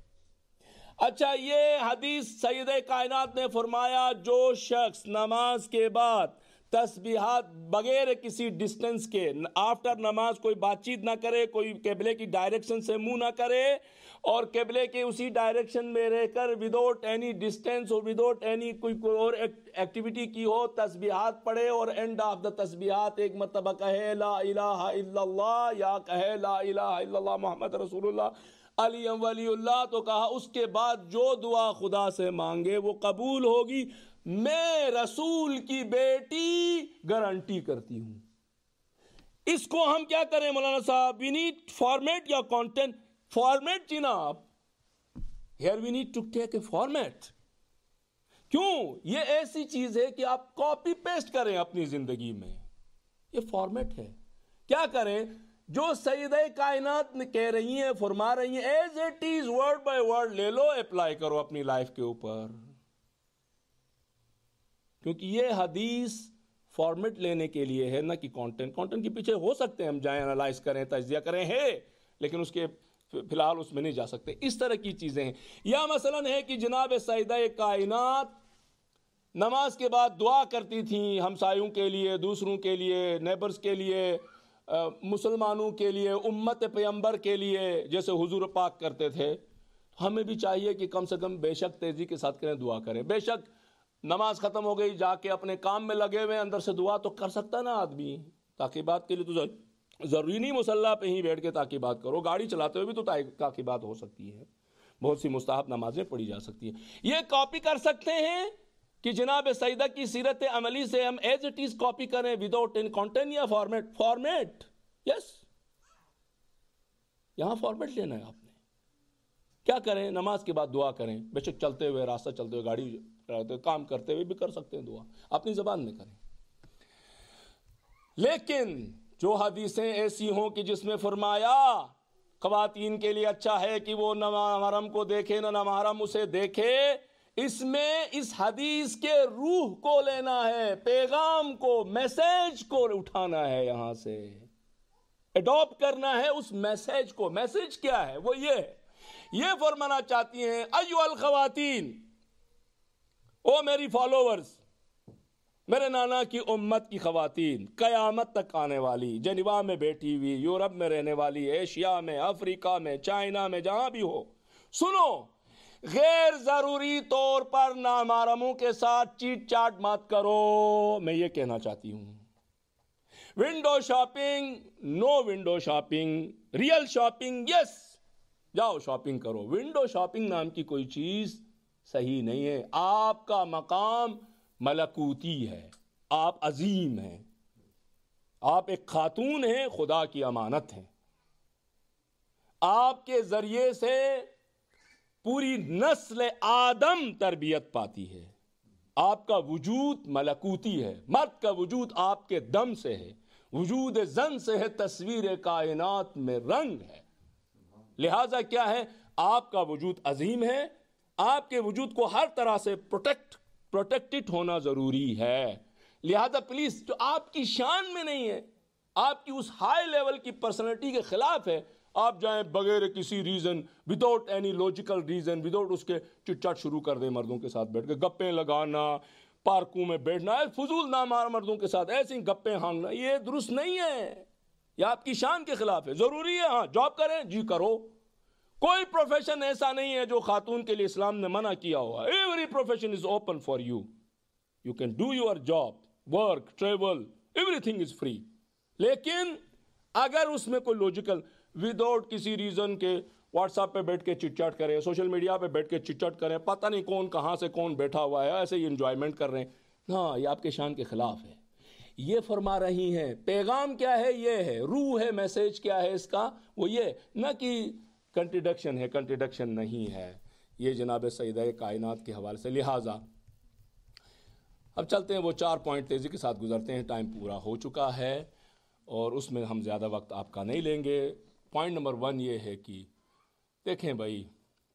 اچھا، یہ حدیث سیدہ کائنات نے فرمایا جو شخص نماز کے بعد تسبیحات بغیر کسی ڈسٹنس کے، آفٹر نماز کوئی بات چیت نہ کرے، کوئی قبلے کی ڈائریکشن سے منہ نہ کرے، اور قبلے کے اسی ڈائریکشن میں رہ کر وداؤٹ اینی ڈسٹینس اور وداؤٹ اینی کوئی کوئی اور ایکٹیویٹی کی ہو، تسبیحات پڑھے اور اینڈ آف دا تسبیحات ایک مرتبہ کہے لا الہ الا اللہ، یا کہے لا الہ الا اللہ محمد رسول اللہ علی ولی اللہ، تو کہا اس کے بعد جو دعا خدا سے مانگے وہ قبول ہوگی۔ میں رسول کی بیٹی گارنٹی کرتی ہوں۔ اس کو ہم کیا کریں مولانا صاحب؟ وی نیڈ فارمیٹ یا کانٹینٹ؟ فارمیٹ جناب، here we need to take a format. کیوں؟ یہ ایسی چیز ہے کہ آپ کاپی پیسٹ کریں اپنی زندگی میں، یہ فارمیٹ ہے۔ کیا کریں؟ جو سیدہ کائنات کہہ رہی ہیں، فرما رہی ہیں، as it is, word by word لے لو، اپلائی کرو اپنی لائف کے اوپر۔ کیونکہ یہ حدیث فارمیٹ لینے کے لیے ہے، نہ کہ کانٹینٹ۔ کانٹینٹ کے پیچھے ہو سکتے ہیں ہم جائیں انالائز کریں، تجزیہ کریں، ہے، لیکن اس کے فی الحال اس میں نہیں جا سکتے۔ اس طرح کی چیزیں ہیں۔ یا مثلا ہے کہ جناب سیدہ کائنات نماز کے بعد دعا کرتی تھیں ہمسایوں کے لیے، دوسروں کے لیے، نیبرز کے لیے، مسلمانوں کے لیے، امت پیغمبر کے لیے، جیسے حضور پاک کرتے تھے۔ ہمیں بھی چاہیے کہ کم سے کم بے شک تیزی کے ساتھ کریں، دعا کریں۔ بے شک نماز ختم ہو گئی، جا کے اپنے کام میں لگے ہوئے، اندر سے دعا تو کر سکتا نا آدمی۔ تاقیبات کے لیے تو ضروری نہیں مصلی پہ ہی بیٹھ کے تاقیبات کرو، گاڑی چلاتے ہوئے بھی تو تاقیبات ہو سکتی ہے، بہت سی مستحب نمازیں پڑھی جا سکتی ہیں۔ یہ کاپی کر سکتے ہیں کہ جناب سیدہ کی سیرت عملی سے ہم ایز اٹ از کاپی کریں وداؤٹ ان کانٹینٹ یا فارمیٹ؟ فارمیٹ، یس، یہاں فارمیٹ لینا ہے آپ نے۔ کیا کریں؟ نماز کے بعد دعا کریں، بے شک چلتے ہوئے، راستہ چلتے ہوئے، گاڑی چلاتے ہوئے، کام کرتے ہوئے بھی کر سکتے ہیں دعا، اپنی زبان میں کریں۔ لیکن جو حدیثیں ایسی ہوں کہ جس میں فرمایا خواتین کے لیے اچھا ہے کہ وہ نہ محرم کو دیکھے نہ نامحرم اسے دیکھے، اس میں اس حدیث کے روح کو لینا ہے، پیغام کو، میسیج کو اٹھانا ہے، یہاں سے اڈاپٹ کرنا ہے اس میسیج کو۔ میسیج کیا ہے؟ وہ یہ ہے، یہ فرمانا چاہتی ہیں ایو الخواتین، او میری فالوورز، میرے نانا کی امت کی خواتین، قیامت تک آنے والی، جنیوا میں بیٹھی ہوئی، یورپ میں رہنے والی، ایشیا میں، افریقہ میں، چائنا میں، جہاں بھی ہو، سنو، غیر ضروری طور پر نامحرموں کے ساتھ چیٹ چاٹ مت کرو۔ میں یہ کہنا چاہتی ہوں، window shopping no, window shopping, real shopping yes, جاؤ شاپنگ کرو۔ ونڈو شاپنگ نام کی کوئی چیز صحیح نہیں ہے۔ آپ کا مقام ملکوتی ہے، آپ عظیم ہیں، آپ ایک خاتون ہیں، خدا کی امانت ہیں۔ آپ کے ذریعے سے پوری نسل آدم تربیت پاتی ہے. آپ کا وجود ملکوتی ہے، مرد کا وجود آپ کے دم سے ہے، وجود زن سے ہے، تصویر کائنات میں رنگ ہے. لہذا کیا ہے، آپ کا وجود عظیم ہے، آپ کے وجود کو ہر طرح سے پروٹیکٹ پروٹیکٹڈ ہونا ضروری ہے. لہذا پلیز، جو آپ کی شان میں نہیں ہے، آپ کی اس ہائی لیول کی پرسنالٹی کے خلاف ہے، آپ جائیں بغیر کسی reason, without any logical reason, without اس کے چٹ چاٹ شروع کر دیں مردوں کے ساتھ بیٹھ کے گپیں لگانا، پارکوں میں بیٹھنا، فضول نامار مردوں کے ساتھ ایسی گپیں ہانگنا، یہ درست نہیں ہے، یہ آپ کی شان کے خلاف ہے. ضروری ہے ہاں جاب کریں، جی کرو. کوئی پروفیشن ایسا نہیں ہے جو خاتون کے لیے اسلام نے منع کیا ہوا. Every profession is open for you. You can do your job, work, travel, everything is free. لیکن اگر اس میں کوئی لوجیکل، وداؤٹ کسی ریزن کے واٹس ایپ پہ بیٹھ کے چٹ چاٹ کریں، سوشل میڈیا پہ بیٹھ کے چٹ چاٹ کریں، پتہ نہیں کون کہاں سے کون بیٹھا ہوا ہے، ایسے ہی انجوائمنٹ کر رہے ہیں، ہاں یہ آپ کے شان کے خلاف ہے. یہ فرما رہی ہیں. پیغام کیا ہے؟ یہ ہے روح ہے. میسیج کیا ہے اس کا؟ وہ یہ نہ کہ کنٹرڈکشن ہے، کنٹرڈکشن نہیں ہے یہ جناب سیدہ کائنات کے حوالے سے. لہٰذا اب چلتے ہیں، وہ چار پوائنٹ تیزی کے ساتھ گزرتے ہیں، ٹائم پورا ہو چکا ہے اور اس میں ہم زیادہ وقت آپ کا نہیں لیں گے. پوائنٹ نمبر ون یہ ہے کہ دیکھیں بھائی،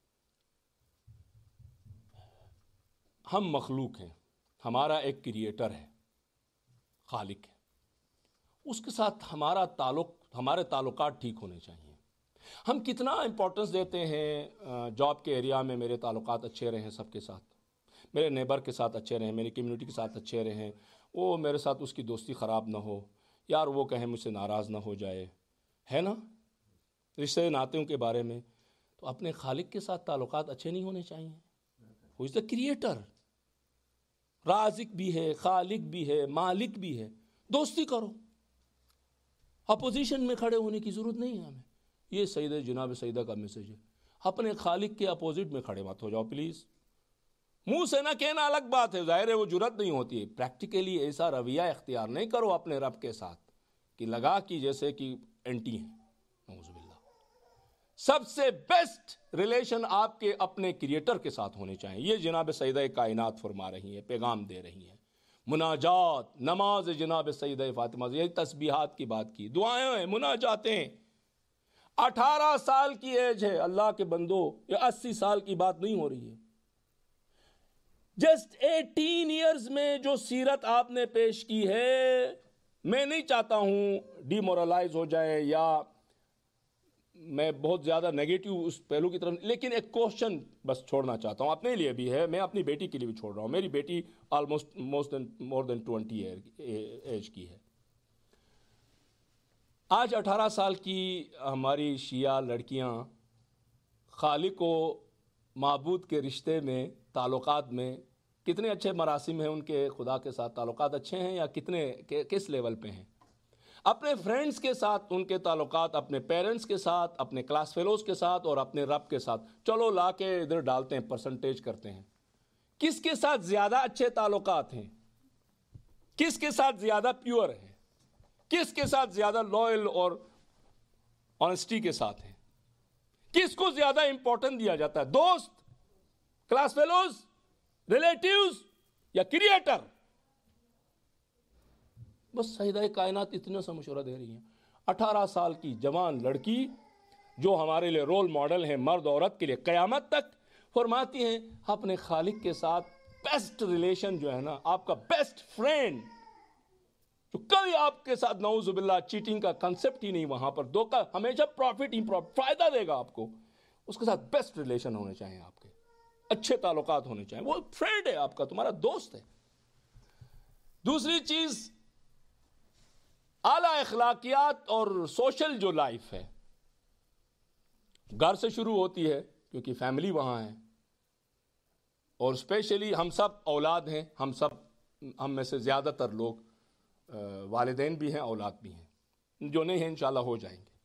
ہم مخلوق ہیں، ہمارا ایک کریٹر ہے، خالق ہے، اس کے ساتھ ہمارا تعلق، ہمارے تعلقات ٹھیک ہونے چاہیے. ہم کتنا امپورٹنس دیتے ہیں جاب کے ایریا میں، میرے تعلقات اچھے رہیں سب کے ساتھ، میرے نیبر کے ساتھ اچھے رہیں، میری کمیونٹی کے ساتھ اچھے رہیں، وہ میرے ساتھ اس کی دوستی خراب نہ ہو، یار وہ کہیں مجھ سے ناراض نہ ہو جائے، ہے نا، رشتے ناتوں کے بارے میں. تو اپنے خالق کے ساتھ تعلقات اچھے نہیں ہونے چاہیے. ہو از دا کریٹر، رازق بھی ہے، خالق بھی ہے، مالک بھی ہے. دوستی کرو، اپوزیشن میں کھڑے ہونے کی ضرورت نہیں ہے ہمیں. یہ سیدہ جناب سیدہ کا میسج ہے. اپنے خالق کے اپوزٹ میں کھڑے مت ہو جاؤ پلیز. منہ سے نہ کہنا الگ بات ہے، ظاہر ہے وہ جرت نہیں ہوتی ہے. پریکٹیکلی ایسا رویہ اختیار نہیں کرو اپنے رب کے ساتھ کہ لگا کہ جیسے کہ اینٹی ہیں. نعوذ باللہ. سب سے بیسٹ ریلیشن آپ کے اپنے کریٹر کے ساتھ ہونے چاہیے. یہ جناب سیدہ کائنات فرما رہی ہیں، پیغام دے رہی ہیں. مناجات، نماز جناب سیدہ فاطمہ، یہ تسبیحات کی بات کی، دعائیں ہیں، مناجاتیں. اٹھارہ سال کی ایج ہے اللہ کے بندو، یہ اسی سال کی بات نہیں ہو رہی ہے. جسٹ ایٹین ایئرز میں جو سیرت آپ نے پیش کی ہے، میں نہیں چاہتا ہوں ڈی مورلائز ہو جائے یا میں بہت زیادہ نیگیٹو اس پہلو کی طرف، لیکن ایک کوشچن بس چھوڑنا چاہتا ہوں اپنے لیے بھی ہے، میں اپنی بیٹی کے لیے بھی چھوڑ رہا ہوں. میری بیٹی almost most than more than twenty age کی ہے. آج اٹھارہ سال کی ہماری شیعہ لڑکیاں خالق و معبود کے رشتے میں، تعلقات میں کتنے اچھے مراسم ہیں ان کے، خدا کے ساتھ تعلقات اچھے ہیں یا کتنے کس لیول پہ ہیں. اپنے فرینڈز کے ساتھ ان کے تعلقات، اپنے پیرنٹس کے ساتھ، اپنے کلاس فیلوز کے ساتھ اور اپنے رب کے ساتھ چلو لا کے ادھر ڈالتے ہیں، پرسنٹیج کرتے ہیں. کس کے ساتھ زیادہ اچھے تعلقات ہیں؟ کس کے ساتھ زیادہ پیور ہیں؟ کس کے ساتھ زیادہ لوئل اور آنیسٹی کے ساتھ ہیں؟ کس کو زیادہ امپورٹنٹ دیا جاتا ہے؟ دوست، کلاس فیلوز، ریلیٹیوز یا کریٹر؟ بس سیدہ کائنات اتنا سا مشورہ دے رہی ہیں. اٹھارہ سال کی جوان لڑکی جو ہمارے لیے رول ماڈل ہیں، مرد عورت کے لیے قیامت تک، فرماتی ہیں اپنے خالق کے ساتھ بیسٹ ریلیشن جو ہے نا، آپ کا بیسٹ فرینڈ جو کبھی آپ کے ساتھ نعوذ باللہ چیٹنگ کا کنسپٹ ہی نہیں، وہاں پر دھوکہ، ہمیشہ پروفٹ ہی پروفٹ، فائدہ دے گا آپ کو، اس کے ساتھ بیسٹ ریلیشن ہونے چاہیے، آپ کے اچھے تعلقات ہونے چاہیے. وہ فرینڈ ہے آپ کا، تمہارا دوست ہے. دوسری چیز، اعلیٰ اخلاقیات اور سوشل جو لائف ہے گھر سے شروع ہوتی ہے، کیونکہ فیملی وہاں ہے، اور اسپیشلی ہم سب اولاد ہیں، ہم سب، ہم میں سے زیادہ تر لوگ والدین بھی ہیں، اولاد بھی ہیں، جو نہیں ہیں انشاءاللہ ہو جائیں گے.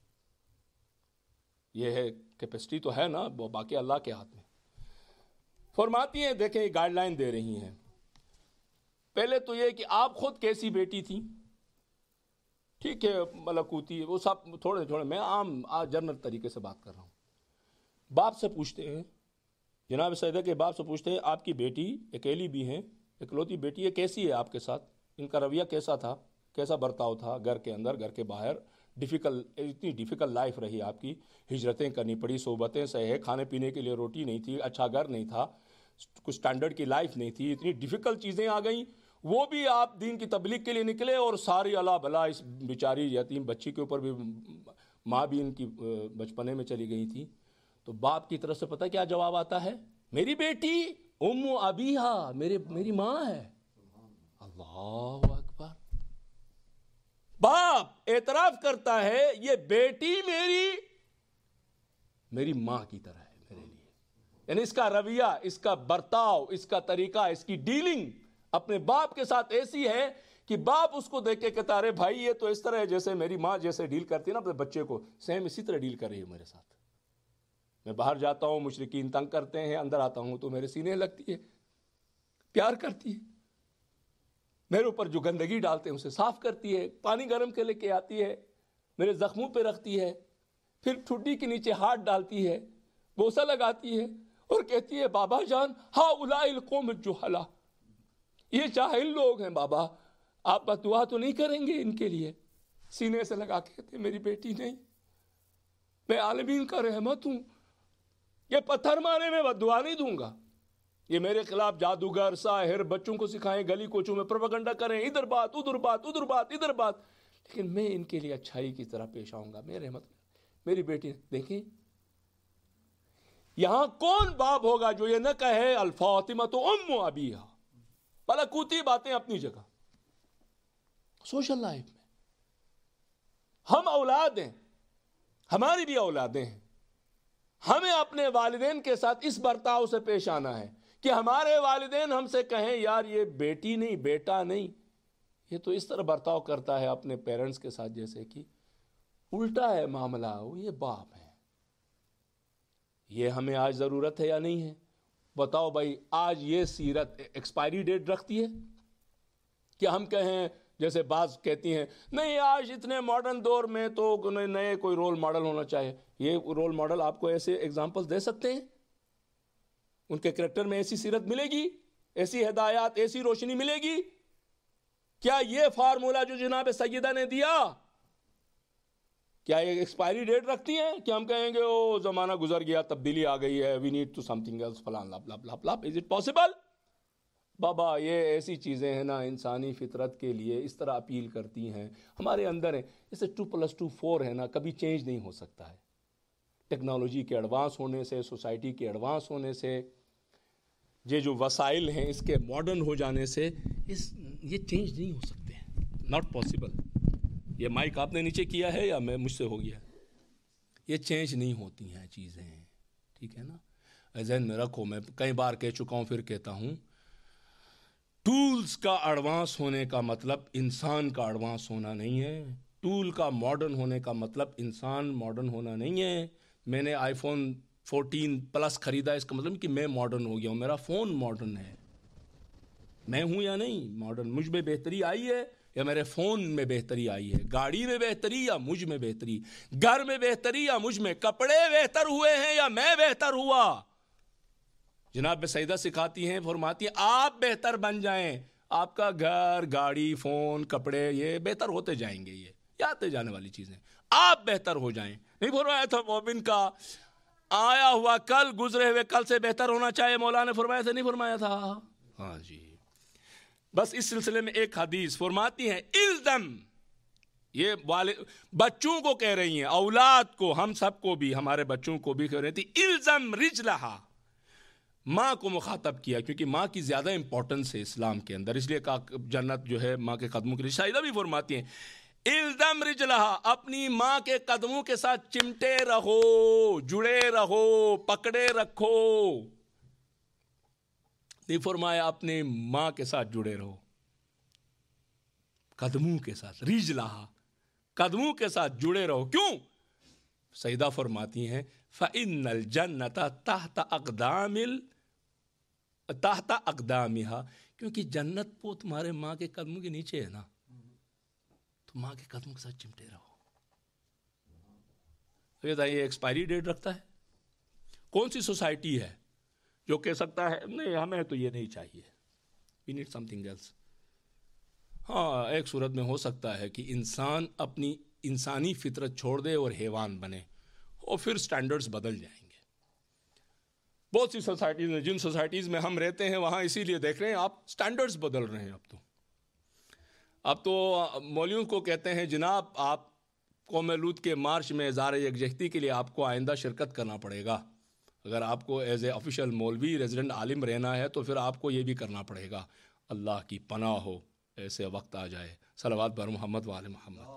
یہ ہے کیپیسٹی تو ہے نا، وہ باقی اللہ کے ہاتھ میں. فرماتی ہیں، دیکھیں یہ گائیڈ لائن دے رہی ہیں. پہلے تو یہ کہ آپ خود کیسی بیٹی تھی، ٹھیک ہے ملکوتی وہ سب تھوڑے تھوڑے، میں عام جنرل طریقے سے بات کر رہا ہوں. باپ سے پوچھتے ہیں، جناب سیدہ کے باپ سے پوچھتے ہیں آپ کی بیٹی اکیلی بھی ہیں، اکلوتی بیٹی ہے، کیسی ہے آپ کے ساتھ، ان کا رویہ کیسا تھا، کیسا برتاؤ تھا گھر کے اندر گھر کے باہر، ڈیفیکل اتنی ڈیفیکل لائف رہی آپ کی، ہجرتیں کرنی پڑی، صحبتیں سہے، کھانے پینے کے لیے روٹی نہیں تھی، اچھا گھر نہیں تھا، کچھ سٹینڈرڈ کی لائف نہیں تھی، اتنی ڈیفیکل چیزیں آ گئیں، وہ بھی آپ دین کی تبلیغ کے لیے نکلے، اور ساری اللہ بلا اس بیچاری یتیم بچی کے اوپر بھی، ماں بھی ان کی بچپنے میں چلی گئی تھی. تو باپ کی طرف سے پتہ کیا جواب آتا ہے، میری بیٹی ام ابیہا، میرے میری ماں ہے. اللہ اکبر. باپ اعتراف کرتا ہے یہ بیٹی میری میری ماں کی طرح ہے میرے لیے. یعنی اس کا رویہ، اس کا برتاؤ، اس کا طریقہ، اس کی ڈیلنگ اپنے باپ کے ساتھ ایسی ہے کہ باپ اس کو دیکھ کے کہتا ہے بھائی یہ تو اس طرح ہے جیسے میری ماں جیسے ڈیل کرتی ہے نا اپنے بچے کو، سیم اسی طرح ڈیل کر رہی ہے میرے ساتھ. میں باہر جاتا ہوں، مشرکین تنگ کرتے ہیں، اندر آتا ہوں تو میرے سینے لگتی ہے، پیار کرتی ہے، میرے اوپر جو گندگی ڈالتے ہیں اسے صاف کرتی ہے، پانی گرم کے لے کے آتی ہے، میرے زخموں پہ رکھتی ہے، پھر ٹھڈی کے نیچے ہاتھ ڈالتی ہے، بوسہ لگاتی ہے اور کہتی ہے بابا جان ہا اولئک القوم الجہلا، یہ جاہل لوگ ہیں بابا، آپ بد دعا تو نہیں کریں گے ان کے لیے. سینے سے لگا کے کہتے ہیں میری بیٹی نہیں، میں عالمین کا رحمت ہوں، یہ پتھر مارے میں بد دعا نہیں دوں گا، یہ میرے خلاف جادوگر ساحر بچوں کو سکھائیں، گلی کوچوں میں پروپیگنڈا کریں، ادھر بات ادھر بات ادھر بات ادھر بات، لیکن میں ان کے لیے اچھائی کی طرح پیش آؤں گا. میرے رحمت میری بیٹی. دیکھیں یہاں کون باپ ہوگا جو یہ نہ کہے الفاطمۃ ام ابیہا. ملکوتی باتیں اپنی جگہ، سوشل لائف میں ہم اولاد ہیں، ہماری بھی اولادیں ہیں، ہمیں اپنے والدین کے ساتھ اس برتاؤ سے پیش آنا ہے کہ ہمارے والدین ہم سے کہیں یار یہ بیٹی نہیں بیٹا نہیں، یہ تو اس طرح برتاؤ کرتا ہے اپنے پیرنٹس کے ساتھ جیسے کہ الٹا ہے معاملہ، وہ یہ باپ ہے. یہ ہمیں آج ضرورت ہے یا نہیں ہے؟ بتاؤ بھائی، آج یہ سیرت ایکسپائری ڈیٹ رکھتی ہے کہ ہم کہیں جیسے بعض کہتی ہیں نہیں آج اتنے ماڈرن دور میں تو نئے کوئی رول ماڈل ہونا چاہیے. یہ رول ماڈل آپ کو ایسے ایگزامپل دے سکتے ہیں؟ ان کے کریکٹر میں ایسی سیرت ملے گی، ایسی ہدایات، ایسی روشنی ملے گی؟ کیا یہ فارمولا جو جناب سیدہ نے دیا کیا یہ ایکسپائری ڈیٹ رکھتی ہیں کہ ہم کہیں گے او زمانہ گزر گیا، تبدیلی آ گئی ہے، we need to something else فلان لپ لپ لپ لپ. Is it possible? بابا یہ ایسی چیزیں ہیں نا انسانی فطرت کے لیے اس طرح اپیل کرتی ہیں، ہمارے اندر ہیں. جیسے ٹو پلس ٹو فور ہے نا، کبھی چینج نہیں ہو سکتا ہے. ٹیکنالوجی کے ایڈوانس ہونے سے، سوسائٹی کے ایڈوانس ہونے سے، یہ جو وسائل ہیں اس کے ماڈرن ہو جانے سے اس یہ چینج نہیں ہو سکتے ہیں، ناٹ پاسبل. یہ مائک آپ نے نیچے کیا ہے یا میں مجھ سے ہو گیا؟ یہ چینج نہیں ہوتی ہیں چیزیں، ٹھیک ہے نا؟ ذہن میں رکھو، میں کئی بار کہہ چکا ہوں پھر کہتا ہوں، ٹولز کا ایڈوانس ہونے کا مطلب انسان کا ایڈوانس ہونا نہیں ہے. ٹول کا ماڈرن ہونے کا مطلب انسان ماڈرن ہونا نہیں ہے. میں نے آئی فون فورٹین پلس خریدا، اس کا مطلب کہ میں ماڈرن ہو گیا ہوں، میرا فون ماڈرن ہے. میں ہوں یا نہیں ماڈرن؟ مجھ میں بہتری آئی ہے یا میرے فون میں بہتری آئی ہے؟ گاڑی میں بہتری یا مجھ میں بہتری؟ گھر میں بہتری یا مجھ میں؟ کپڑے بہتر ہوئے ہیں یا میں بہتر ہوا؟ جناب سیدہ سکھاتی ہیں، فرماتی ہیں آپ بہتر بن جائیں، آپ کا گھر گاڑی فون کپڑے یہ بہتر ہوتے جائیں گے، یہ آتے جانے والی چیزیں، آپ بہتر ہو جائیں. نہیں فرمایا تھا مومن کا آیا ہوا کل گزرے ہوئے کل سے بہتر ہونا چاہیے؟ مولا نے فرمایا تھا نہیں فرمایا تھا؟ ہاں جی. بس اس سلسلے میں ایک حدیث فرماتی ہیں الزم، یہ والد بچوں کو کہہ رہی ہیں، اولاد کو، ہم سب کو بھی، ہمارے بچوں کو بھی کہہ رہی تھی الزم رجلہا. ماں کو مخاطب کیا کیونکہ ماں کی زیادہ امپورٹنس ہے اسلام کے اندر، اس لیے کہا جنت جو ہے ماں کے قدموں کے لیے. سیدہ بھی فرماتی ہیں الزم رجلہا، اپنی ماں کے قدموں کے ساتھ چمٹے رہو، جڑے رہو، پکڑے رکھو. نہیں فرمایا اپنے ماں کے ساتھ جڑے رہو، قدموں کے ساتھ، رجلہا قدموں کے ساتھ جڑے رہو. کیوں؟ سیدہ فرماتی ہیں فَإِنَّ الْجَنَّةَ تَحْتَ أَقْدَامِ تحت اقدامها، کیونکہ جنت وہ تمہارے ماں کے قدموں کے نیچے ہے نا. تو ماں کے قدموں کے ساتھ چمٹے رہو. یہ ایکسپائری ڈیٹ رکھتا ہے؟ کون سی سوسائٹی ہے جو کہہ سکتا ہے نہیں ہمیں تو یہ نہیں چاہیے, we need something else. ہاں ایک صورت میں ہو سکتا ہے کہ انسان اپنی انسانی فطرت چھوڑ دے اور حیوان بنے, اور پھر سٹینڈرڈز بدل جائیں گے. بہت سی سوسائٹیز میں, جن سوسائٹیز میں ہم رہتے ہیں وہاں اسی لیے دیکھ رہے ہیں آپ سٹینڈرڈز بدل رہے ہیں. اب تو اب تو مولویوں کو کہتے ہیں جناب آپ قوم لوط کے مارچ میں اظہار یکجہتی کے لیے آپ کو آئندہ شرکت کرنا پڑے گا. اگر آپ کو ایز اے آفیشیل مولوی ریزیڈنٹ عالم رہنا ہے تو پھر آپ کو یہ بھی کرنا پڑے گا. اللہ کی پناہ ہو ایسے وقت آ جائے. صلوات بر محمد وآل محمد.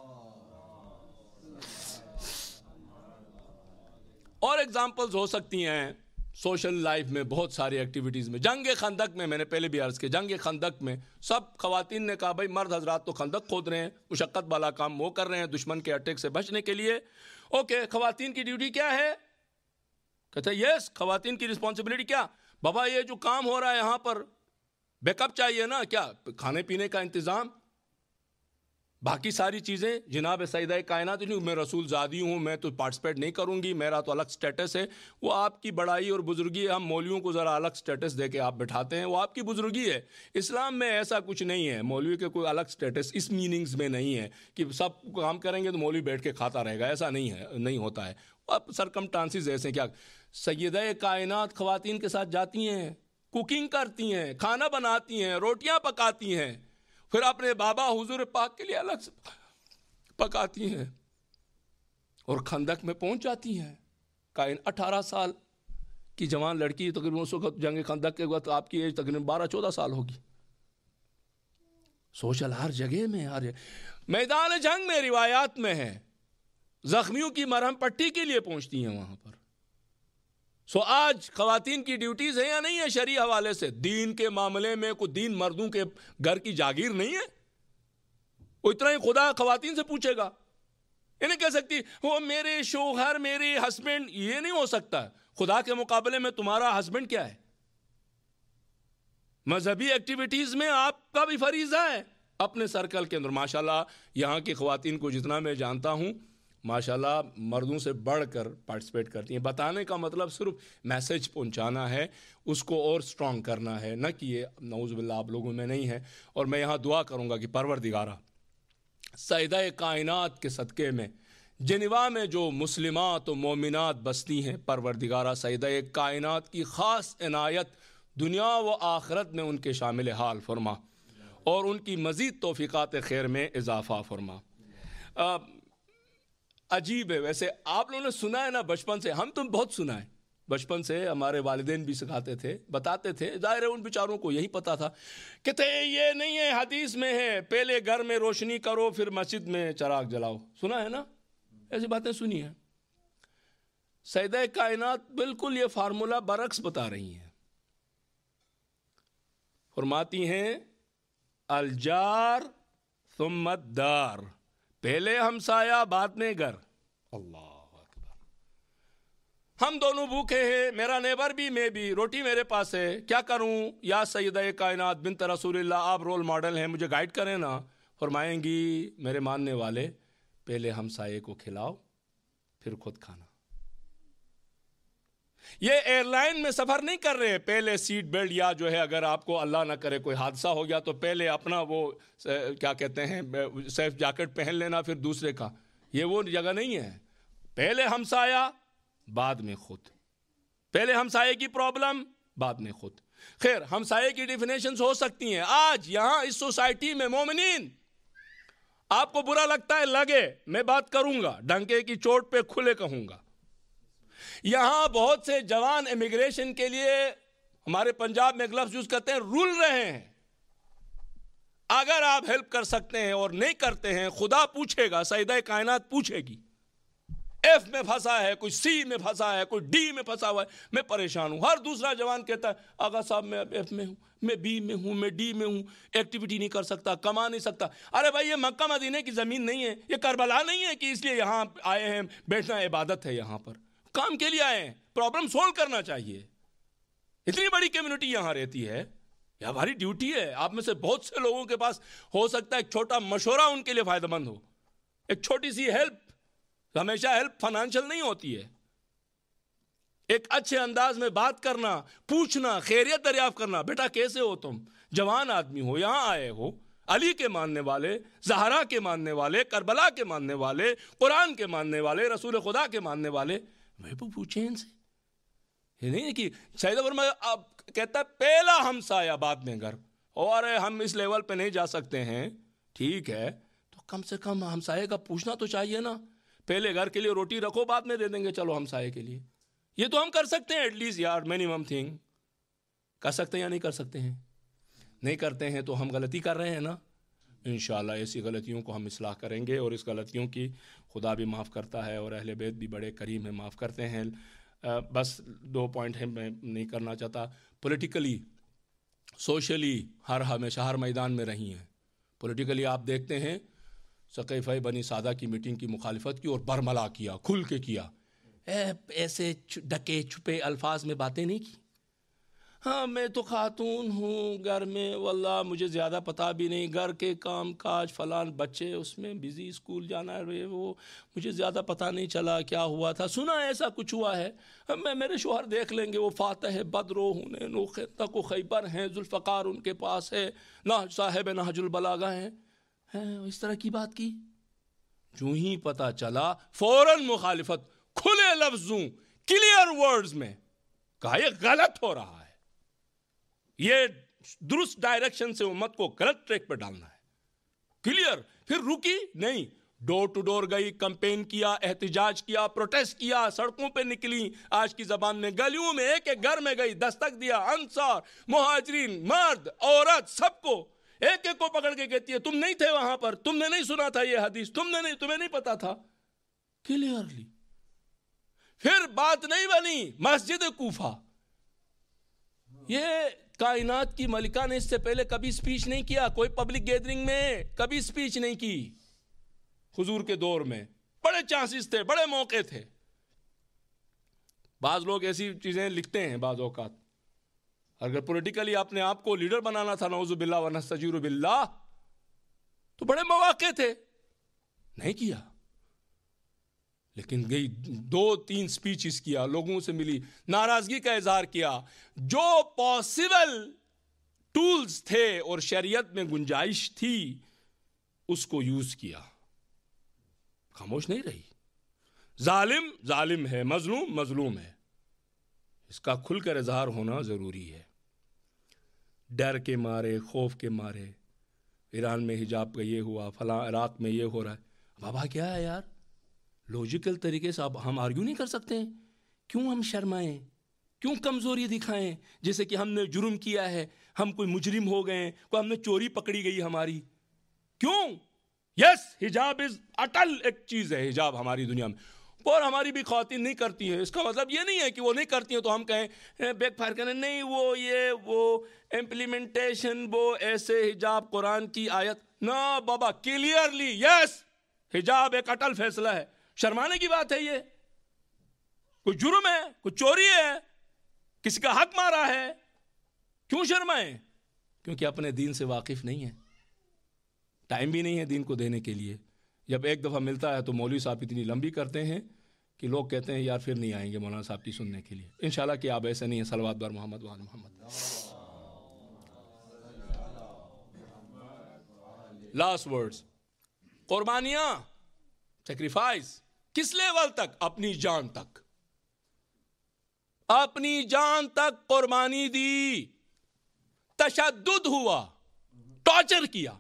اور ایگزامپلز ہو سکتی ہیں سوشل لائف میں, بہت ساری ایکٹیویٹیز میں. جنگ خندق میں میں نے پہلے بھی عرض کیا, جنگ خندق میں سب خواتین نے کہا بھائی مرد حضرات تو خندق کھود رہے ہیں, مشقت والا کام وہ کر رہے ہیں دشمن کے اٹیک سے بچنے کے لیے. اوکے خواتین کی ڈیوٹی کیا ہے؟ کہتے ہیں یس خواتین کی رسپانسبلٹی کیا؟ بابا یہ جو کام ہو رہا ہے یہاں پر بیک اپ چاہیے نا, کیا کھانے پینے کا انتظام, باقی ساری چیزیں. جناب سیدہ کائنات نہیں, میں رسول زادی ہوں, میں تو پارٹیسپیٹ نہیں کروں گی, میرا تو الگ سٹیٹس ہے. وہ آپ کی بڑائی اور بزرگی ہے. ہم مولویوں کو ذرا الگ سٹیٹس دے کے آپ بٹھاتے ہیں, وہ آپ کی بزرگی ہے. اسلام میں ایسا کچھ نہیں ہے, مولوی کے کوئی الگ سٹیٹس اس میننگز میں نہیں ہے کہ سب کام کریں گے تو مولوی بیٹھ کے کھاتا رہے گا. ایسا نہیں ہے, نہیں ہوتا ہے. اب سرکمٹانسز ایسے کیا سیدہ کائنات خواتین کے ساتھ جاتی ہیں, کوکنگ کرتی ہیں, کھانا بناتی ہیں, روٹیاں پکاتی ہیں, پھر اپنے بابا حضور پاک کے لیے الگ سے پکاتی ہیں, اور خندق میں پہنچ جاتی ہیں. کائن اٹھارہ سال کی جوان لڑکی, تقریباً اس وقت جنگ خندق کے وقت آپ کی ایج تقریباً بارہ چودہ سال ہوگی. سوشل ہر جگہ میں, ہر جگہ. میدان جنگ میں روایات میں ہے زخمیوں کی مرہم پٹی کے لیے پہنچتی ہیں وہاں پر. سو آج خواتین کی ڈیوٹیز ہیں یا نہیں ہے شرعی حوالے سے؟ دین کے معاملے میں کوئی دین مردوں کے گھر کی جاگیر نہیں ہے. وہ اتنا ہی خدا خواتین سے پوچھے گا. یہ نہیں کہہ سکتی وہ میرے شوہر میرے ہسبینڈ, یہ نہیں ہو سکتا. خدا کے مقابلے میں تمہارا ہسبینڈ کیا ہے؟ مذہبی ایکٹیویٹیز میں آپ کا بھی فریضہ ہے اپنے سرکل کے اندر. ماشاءاللہ یہاں کی خواتین کو جتنا میں جانتا ہوں ماشاءاللہ مردوں سے بڑھ کر پارٹیسپیٹ کرتی ہیں. بتانے کا مطلب صرف میسج پہنچانا ہے, اس کو اور سٹرونگ کرنا ہے, نہ کہ یہ نعوذ باللہ آپ لوگوں میں نہیں ہے. اور میں یہاں دعا کروں گا کہ پروردگارہ سیدہ کائنات کے صدقے میں جنیوا میں جو مسلمات و مومنات بستی ہیں, پروردگارہ سیدہ کائنات کی خاص عنایت دنیا و آخرت میں ان کے شامل حال فرما, اور ان کی مزید توفیقات خیر میں اضافہ فرما. عجیب ہے ویسے, آپ لوگوں نے سنا ہے نا بچپن سے, ہم تو بہت سنا ہے بچپن سے, ہمارے والدین بھی سکھاتے تھے, بتاتے تھے. ظاہر ہے ان بیچاروں کو یہی پتا تھا. کہتے یہ نہیں ہے حدیث میں ہے پہلے گھر میں روشنی کرو پھر مسجد میں چراغ جلاؤ. سنا ہے نا, ایسی باتیں سنی ہیں. سیدہ کائنات بالکل یہ فارمولا برعکس بتا رہی ہیں. فرماتی ہیں الجار ثم الدار, پہلے ہمسایہ بعد میں گھر. اللہ اکبر. ہم دونوں بھوکے ہیں, میرا نیبر بھی میں بھی, روٹی میرے پاس ہے, کیا کروں؟ یا سیدہ کائنات بنت رسول اللہ آپ رول ماڈل ہیں, مجھے گائیڈ کریں نا. فرمائیں گی میرے ماننے والے پہلے ہمسائے کو کھلاؤ پھر خود کھانا. یہ ایئر لائن میں سفر نہیں کر رہے پہلے سیٹ بیلٹ, یا جو ہے اگر آپ کو اللہ نہ کرے کوئی حادثہ ہو گیا تو پہلے اپنا وہ کیا کہتے ہیں سیف جیکٹ پہن لینا پھر دوسرے کا. یہ وہ جگہ نہیں ہے. پہلے ہمسایہ بعد میں خود, پہلے ہمسائے کی پرابلم بعد میں خود. خیر ہمسائے کی ڈیفینیشنز ہو سکتی ہیں. آج یہاں اس سوسائٹی میں مومنین, آپ کو برا لگتا ہے لگے, میں بات کروں گا ڈنکے کی چوٹ پہ کھلے کہوں گا. یہاں بہت سے جوان امیگریشن کے لیے ہمارے پنجاب میں ایک لفظ یوز کرتے ہیں رول رہے ہیں. اگر آپ ہیلپ کر سکتے ہیں اور نہیں کرتے ہیں خدا پوچھے گا, سیدہ کائنات پوچھے گی. ایف میں پھنسا ہے, کوئی سی میں پھنسا ہے, کوئی ڈی میں پھنسا ہوا ہے, میں پریشان ہوں. ہر دوسرا جوان کہتا ہے آقا صاحب میں ایف میں ہوں, میں بی میں ہوں, میں ڈی میں ہوں, ایکٹیویٹی نہیں کر سکتا, کما نہیں سکتا. ارے بھائی یہ مکہ مدینے کی زمین نہیں ہے, یہ کربلا نہیں ہے کہ اس لیے یہاں آئے ہیں, بیٹھنا عبادت ہے. یہاں پر کام کے لیے آئے ہیں, پرابلم سولو کرنا چاہیے. اتنی بڑی کمیونٹی یہاں رہتی ہے, یہ ہماری ڈیوٹی ہے. آپ میں سے بہت سے لوگوں کے پاس ہو سکتا ہے ایک چھوٹا مشورہ ان کے لیے فائدہ مند ہو, ایک چھوٹی سی ہیلپ. ہمیشہ ہیلپ فائنینشیل نہیں ہوتی ہے. ایک اچھے انداز میں بات کرنا, پوچھنا, خیریت دریافت کرنا, بیٹا کیسے ہو تم, جوان آدمی ہو, یہاں آئے ہو, علی کے ماننے والے, زہرا کے ماننے والے, کربلا کے ماننے والے, قرآن کے ماننے والے, رسول خدا کے ماننے والے, میں تو پوچھیں ان سے. یہ نہیں کہ شاید فرمایا کہتا ہے پہلا ہمسایہ بعد میں گھر, اور ہم اس لیول پہ نہیں جا سکتے ہیں, ٹھیک ہے, تو کم سے کم ہمسائے کا پوچھنا تو چاہیے نا. پہلے گھر کے لیے روٹی رکھو, بعد میں دے دیں گے چلو ہمسائے کے لیے. یہ تو ہم کر سکتے ہیں ایٹ لیسٹ یار, منیمم تھنگ کر سکتے ہیں یا نہیں کر سکتے ہیں؟ نہیں کرتے ہیں تو ہم غلطی کر رہے ہیں نا. انشاءاللہ ایسی غلطیوں کو ہم اصلاح کریں گے, اور اس غلطیوں کی خدا بھی معاف کرتا ہے اور اہل بیت بھی بڑے کریم ہیں, معاف کرتے ہیں. بس دو پوائنٹ ہیں میں نہیں کرنا چاہتا. پولیٹیکلی سوشلی ہر ہمیشہ ہر میدان میں رہی ہیں. پولیٹیکلی آپ دیکھتے ہیں سقیفہ بنی سعدہ کی میٹنگ کی مخالفت کی اور برملا کیا, کھل کے کیا, ایسے ڈکے چھپے الفاظ میں باتیں نہیں کی. ہاں میں تو خاتون ہوں گھر میں, واللہ مجھے زیادہ پتہ بھی نہیں, گھر کے کام کاج فلان بچے اس میں بزی, اسکول جانا ہے, وہ مجھے زیادہ پتہ نہیں چلا کیا ہوا تھا, سنا ایسا کچھ ہوا ہے, میں میرے شوہر دیکھ لیں گے, وہ فاتح بدرو ہوں نو تک و خیبر ہیں, ذوالفقار ان کے پاس ہے, نہ صاحب نہج البلاغہ ہیں. اس طرح کی بات کی. جو ہی پتہ چلا فوراً مخالفت, کھلے لفظوں کلیئر ورڈز میں کہا یہ غلط ہو رہا ہے, یہ درست ڈائریکشن سے امت کو غلط ٹریک پہ ڈالنا ہے. کلیئر. پھر رکی نہیں, ڈور ٹو ڈور گئی, کمپین کیا, احتجاج کیا, پروٹیسٹ کیا, سڑکوں پہ نکلی, آج کی زبان میں گلیوں میں, ایک ایک گھر میں گئی, دستک دیا, انصار, مہاجرین, مرد, عورت, سب کو ایک ایک کو پکڑ کے کہتی ہے تم نہیں تھے وہاں پر, تم نے نہیں سنا تھا یہ حدیث, تم نے نہیں, تمہیں نہیں پتا تھا. کلیئرلی. پھر بات نہیں بنی مسجد کوفہ. یہ کائنات کی ملکہ نے اس سے پہلے کبھی سپیچ نہیں کیا, کوئی پبلک گیدرنگ میں کبھی سپیچ نہیں کی. حضور کے دور میں بڑے چانسز تھے, بڑے موقع تھے. بعض لوگ ایسی چیزیں لکھتے ہیں بعض اوقات, اگر پولیٹیکلی اپنے آپ کو لیڈر بنانا تھا نعوذ باللہ و نستجیر باللہ, تو بڑے مواقع تھے, نہیں کیا. لیکن گئی دو تین سپیچز کیا, لوگوں سے ملی, ناراضگی کا اظہار کیا, جو پاسبل ٹولز تھے اور شریعت میں گنجائش تھی اس کو یوز کیا, خاموش نہیں رہی. ظالم ظالم ہے, مظلوم مظلوم ہے, اس کا کھل کر اظہار ہونا ضروری ہے. ڈر کے مارے, خوف کے مارے, ایران میں حجاب کا یہ ہوا, فلاں عراق میں یہ ہو رہا ہے. بابا کیا ہے یار, لوجیکل طریقے سے اب ہم آرگیو نہیں کر سکتے ہیں. کیوں ہم شرمائیں, کیوں کمزوری دکھائیں, جیسے کہ ہم نے جرم کیا ہے, ہم کوئی مجرم ہو گئے, کوئی ہم نے چوری پکڑی گئی ہماری. کیوں؟ یس, حجاب از اٹل ایک چیز ہے, حجاب ہماری دنیا میں, اور ہماری بھی خواتین نہیں کرتی ہیں. اس کا مطلب یہ نہیں ہے کہ وہ نہیں کرتی ہیں تو ہم کہیں بیک فائر کریں, نہیں, وہ یہ وہ امپلیمنٹیشن, وہ ایسے حجاب قرآن کی آیت, نہ بابا, کلیئرلی یس, حجاب ایک اٹل فیصلہ ہے. شرمانے کی بات ہے یہ؟ کوئی جرم ہے, کوئی چوری ہے, کسی کا حق مارا ہے, کیوں شرمائیں؟ کیونکہ اپنے دین سے واقف نہیں ہے, ٹائم بھی نہیں ہے دین کو دینے کے لیے. جب ایک دفعہ ملتا ہے تو مولوی صاحب اتنی لمبی کرتے ہیں کہ لوگ کہتے ہیں یار پھر نہیں آئیں گے مولانا صاحب کی سننے کے لیے. انشاءاللہ کہ آپ ایسے نہیں ہیں. صلوات بر محمد وآل محمد. لاسٹ ورڈز, قربانیاں, سیکریفائس کس لیول تک؟ اپنی جان تک, اپنی جان تک قربانی دی. تشدد ہوا, ٹارچر کیا.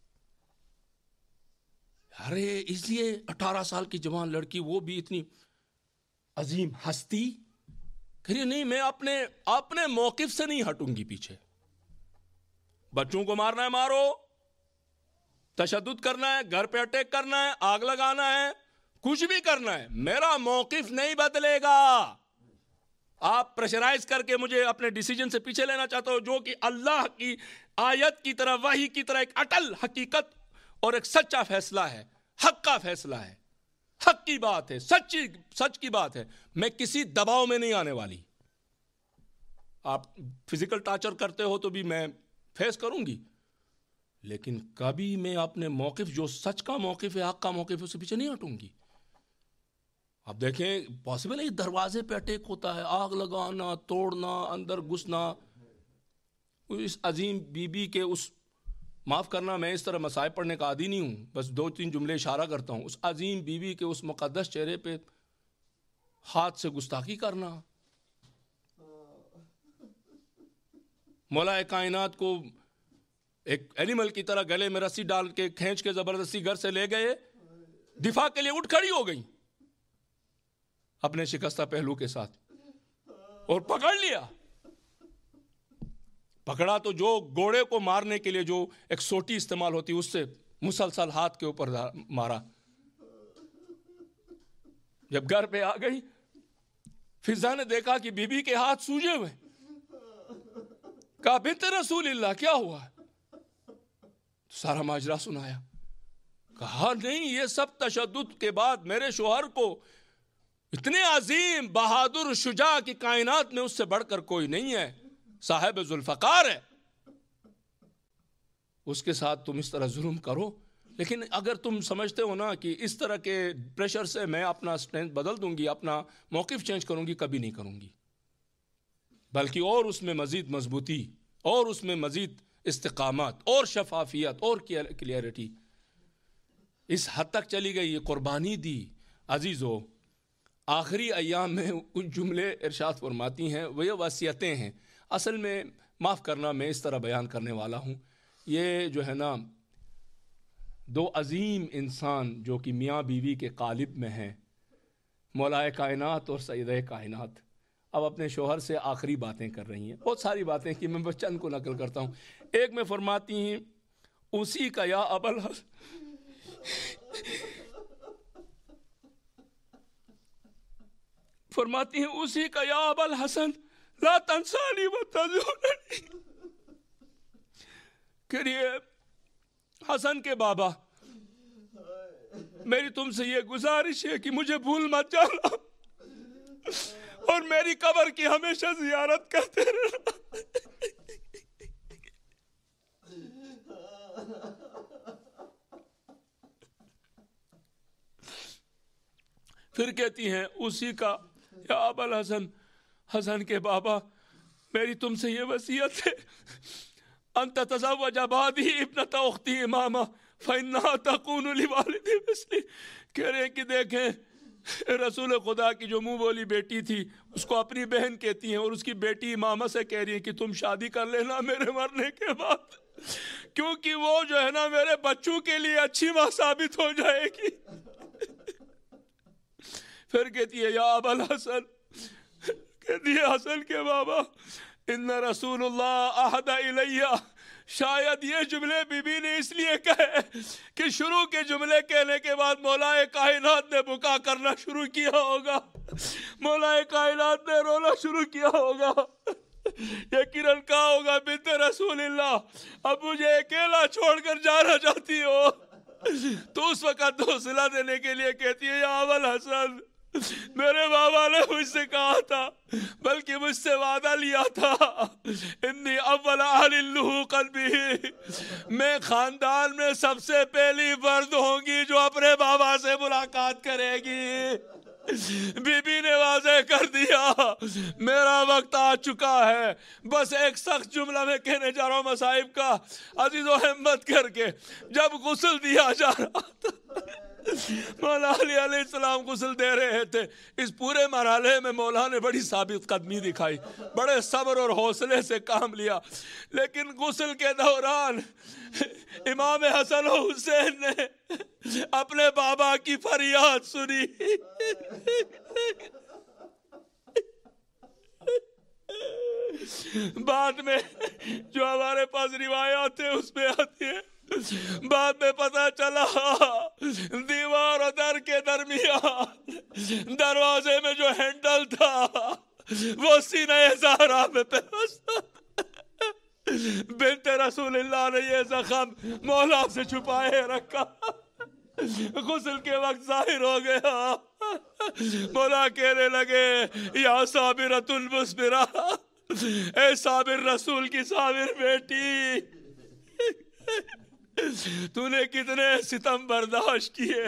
ارے اس لیے اٹھارہ سال کی جوان لڑکی, وہ بھی اتنی عظیم ہستی, کہیے نہیں میں اپنے اپنے موقف سے نہیں ہٹوں گی پیچھے. بچوں کو مارنا ہے مارو, تشدد کرنا ہے, گھر پہ اٹیک کرنا ہے, آگ لگانا ہے, کچھ بھی کرنا ہے, میرا موقف نہیں بدلے گا. آپ پریشرائز کر کے مجھے اپنے ڈیسیجن سے پیچھے لینا چاہتے ہو, جو کہ اللہ کی آیت کی طرح, وحی کی طرح ایک اٹل حقیقت اور ایک سچا فیصلہ ہے, حق کا فیصلہ ہے, حق کی بات ہے, سچی سچ کی بات ہے. میں کسی دباؤ میں نہیں آنے والی. آپ فزیکل ٹارچر کرتے ہو تو بھی میں فیس کروں گی، لیکن کبھی میں اپنے موقف جو سچ کا موقف ہے، حق کا موقف ہے، اس سے پیچھے نہیں ہٹوں گی۔ اب دیکھیں پاسبل ہے دروازے پہ اٹیک ہوتا ہے، آگ لگانا، توڑنا، اندر گھسنا، اس عظیم بی بی کے اس، معاف کرنا میں اس طرح مصائب پڑھنے کا عادی نہیں ہوں، بس دو تین جملے اشارہ کرتا ہوں، اس عظیم بی بی کے اس مقدس چہرے پہ ہاتھ سے گستاخی کرنا، مولا کائنات کو ایک اینیمل کی طرح گلے میں رسی ڈال کے کھینچ کے زبردستی گھر سے لے گئے، دفاع کے لیے اٹھ کھڑی ہو گئی اپنے شکستہ پہلو کے ساتھ، اور پکڑ لیا۔ پکڑا تو جو گھوڑے کو مارنے کے لیے جو ایک سوٹی استعمال ہوتی، اس سے مسلسل ہاتھ کے اوپر مارا۔ جب گھر پہ آ گئی، فضا نے دیکھا کہ بی بی کے ہاتھ سوجے ہوئے، کہا بنت رسول اللہ کیا ہوا؟ سارا ماجرا سنایا۔ کہا نہیں، یہ سب تشدد کے بعد میرے شوہر کو اتنے عظیم بہادر شجاع کی کائنات میں اس سے بڑھ کر کوئی نہیں ہے، صاحب ذوالفقار ہے، اس کے ساتھ تم اس طرح ظلم کرو۔ لیکن اگر تم سمجھتے ہو نا کہ اس طرح کے پریشر سے میں اپنا سٹینڈ بدل دوں گی، اپنا موقف چینج کروں گی، کبھی نہیں کروں گی، بلکہ اور اس میں مزید مضبوطی، اور اس میں مزید استقامت اور شفافیت اور کلیئرٹی اس حد تک چلی گئی، یہ قربانی دی۔ عزیزو، آخری ایام میں کچھ جملے ارشاد فرماتی ہیں، وہ یہ وصیتیں ہیں، اصل میں معاف کرنا میں اس طرح بیان کرنے والا ہوں، یہ جو ہے نا دو عظیم انسان جو کہ میاں بیوی کے قالب میں ہیں، مولا کائنات اور سیدہ کائنات، اب اپنے شوہر سے آخری باتیں کر رہی ہیں، بہت ساری باتیں کہ میں بس چند کو نقل کرتا ہوں۔ ایک میں فرماتی ہیں اسی کا یا ابل فرماتی ہیں اسی کا یا ابل حسن لا تنسانی وتذکرنی، کہ حسن کے بابا میری تم سے یہ گزارش ہے کہ مجھے بھول مت جانا اور میری قبر کی ہمیشہ زیارت کرتے رہنا۔ پھر کہتی ہیں اسی کا یا ابل حسن، حسن کے بابا میری تم سے یہ وصیت ہے، انت تزوج بعدی ابنت اختی امامہ فإنها تكون لوالدی مثلی، کہہ رہے ہیں کہ دیکھیں رسول خدا کی جو منہ بولی بیٹی تھی اس کو اپنی بہن کہتی ہیں، اور اس کی بیٹی امامہ سے کہہ رہی ہے کہ تم شادی کر لینا میرے مرنے کے بعد، کیونکہ وہ جو ہے نا میرے بچوں کے لیے اچھی ماں ثابت ہو جائے گی۔ پھر کہتی ہے یا ابل حسن، کہتی ہے حسن کے بابا ان رسول اللہ عہد الیہ، شاید یہ جملے بی بی نے اس لیے کہے کہ شروع کے جملے کہنے کے بعد مولا کائنات نے بکا کرنا شروع کیا ہوگا، مولا کائنات نے رونا شروع کیا ہوگا، یقیناً کہا ہوگا بنت رسول اللہ اب مجھے اکیلا چھوڑ کر جانا چاہتی ہو، تو اس وقت حوصلہ دینے کے لیے کہتی ہے یا ابل حسن، میرے بابا نے مجھ سے کہا تھا، بلکہ مجھ سے وعدہ لیا تھا، انی اول اہل اللحوق بھی، میں خاندان میں سب سے پہلی فرد ہوں گی جو اپنے بابا سے ملاقات کرے گی۔ بی بی نے واضح کر دیا میرا وقت آ چکا ہے، بس ایک سخت جملہ میں کہنے جا رہا ہوں مصائب کا، عزیز و ہمت کر کے جب غسل دیا جا رہا تھا، مولا علی علیہ السلام غسل دے رہے تھے، اس پورے مرحلے میں مولا نے بڑی ثابت قدمی دکھائی، بڑے صبر اور حوصلے سے کام لیا، لیکن غسل کے دوران امام حسن و حسین نے اپنے بابا کی فریاد سنی، بعد میں جو ہمارے پاس روایات ہے اس میں آتی ہے، بعد میں پتا چلا دیوار اور در کے درمیان دروازے میں جو ہینڈل تھا وہ سینہ زہرا میں پیوستہ تھا، بنت رسول اللہ نے یہ زخم مولا سے چھپائے رکھا، غسل کے وقت ظاہر ہو گیا، مولا کہنے لگے یا صابرۃ المصبرہ، اے صابر رسول کی صابر بیٹی، تو نے کتنے ستم برداشت کیے.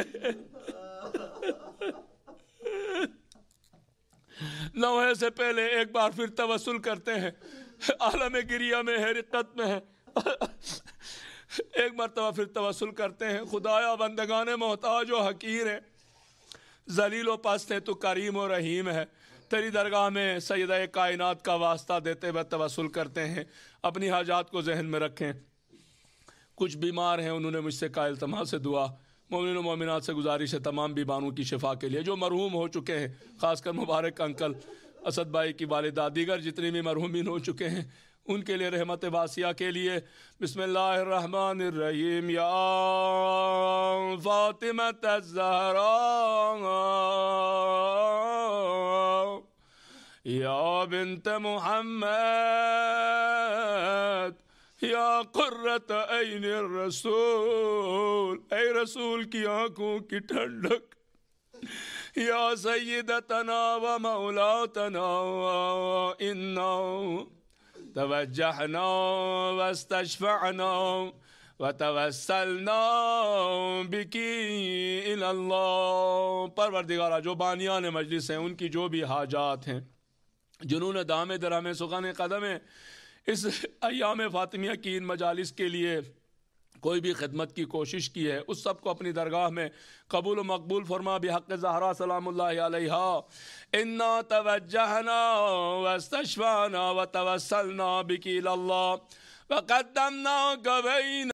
نوحے سے پہلے ایک بار پھر توسل کرتے ہیں، عالم گریہ میں ہے، رقت میں ہے. ایک مرتبہ پھر توسل کرتے ہیں، خدایا بندگان محتاج و حقیر ہیں، ذلیل و پست ہیں، تو کریم و رحیم ہے. تیری درگاہ میں سیدہ کائنات کا واسطہ دیتے ہوئے توسل کرتے ہیں. اپنی حاجات کو ذہن میں رکھیں. کچھ بیمار ہیں، انہوں نے مجھ سے کہا التماس سے دعا. مومنین و مومنات سے گزارش ہے تمام بیماروں کی شفا کے لیے. جو مرحوم ہو چکے ہیں، خاص کر مبارک انکل، اسد بھائی کی والدہ، دیگر جتنے بھی مرحومین ہو چکے ہیں، ان کے لیے رحمت واسعہ کے لیے. بسم اللہ الرحمن الرحیم. یا فاطمہ الزہراء یا بنت محمد یا قرۃ عین الرسول، اے رسول کی آنکھوں کی ٹھنڈک، یا سیدتنا و مولاتنا، انا توجہنا واستشفعنا وتوسلنا بکی الی اللہ. پروردگارہ، جو بانیان مجلس ہیں، ان کی جو بھی حاجات ہیں، جنون دام درہم سخن قدم ہے، اس ایام فاطمیہ کی ان مجالس کے لیے کوئی بھی خدمت کی کوشش کی ہے، اس سب کو اپنی درگاہ میں قبول و مقبول فرما بحق زہرا سلام اللہ علیہا. انا توجہنا واستشفعنا وتوسلنا بک الی اللہ وقدمناک بین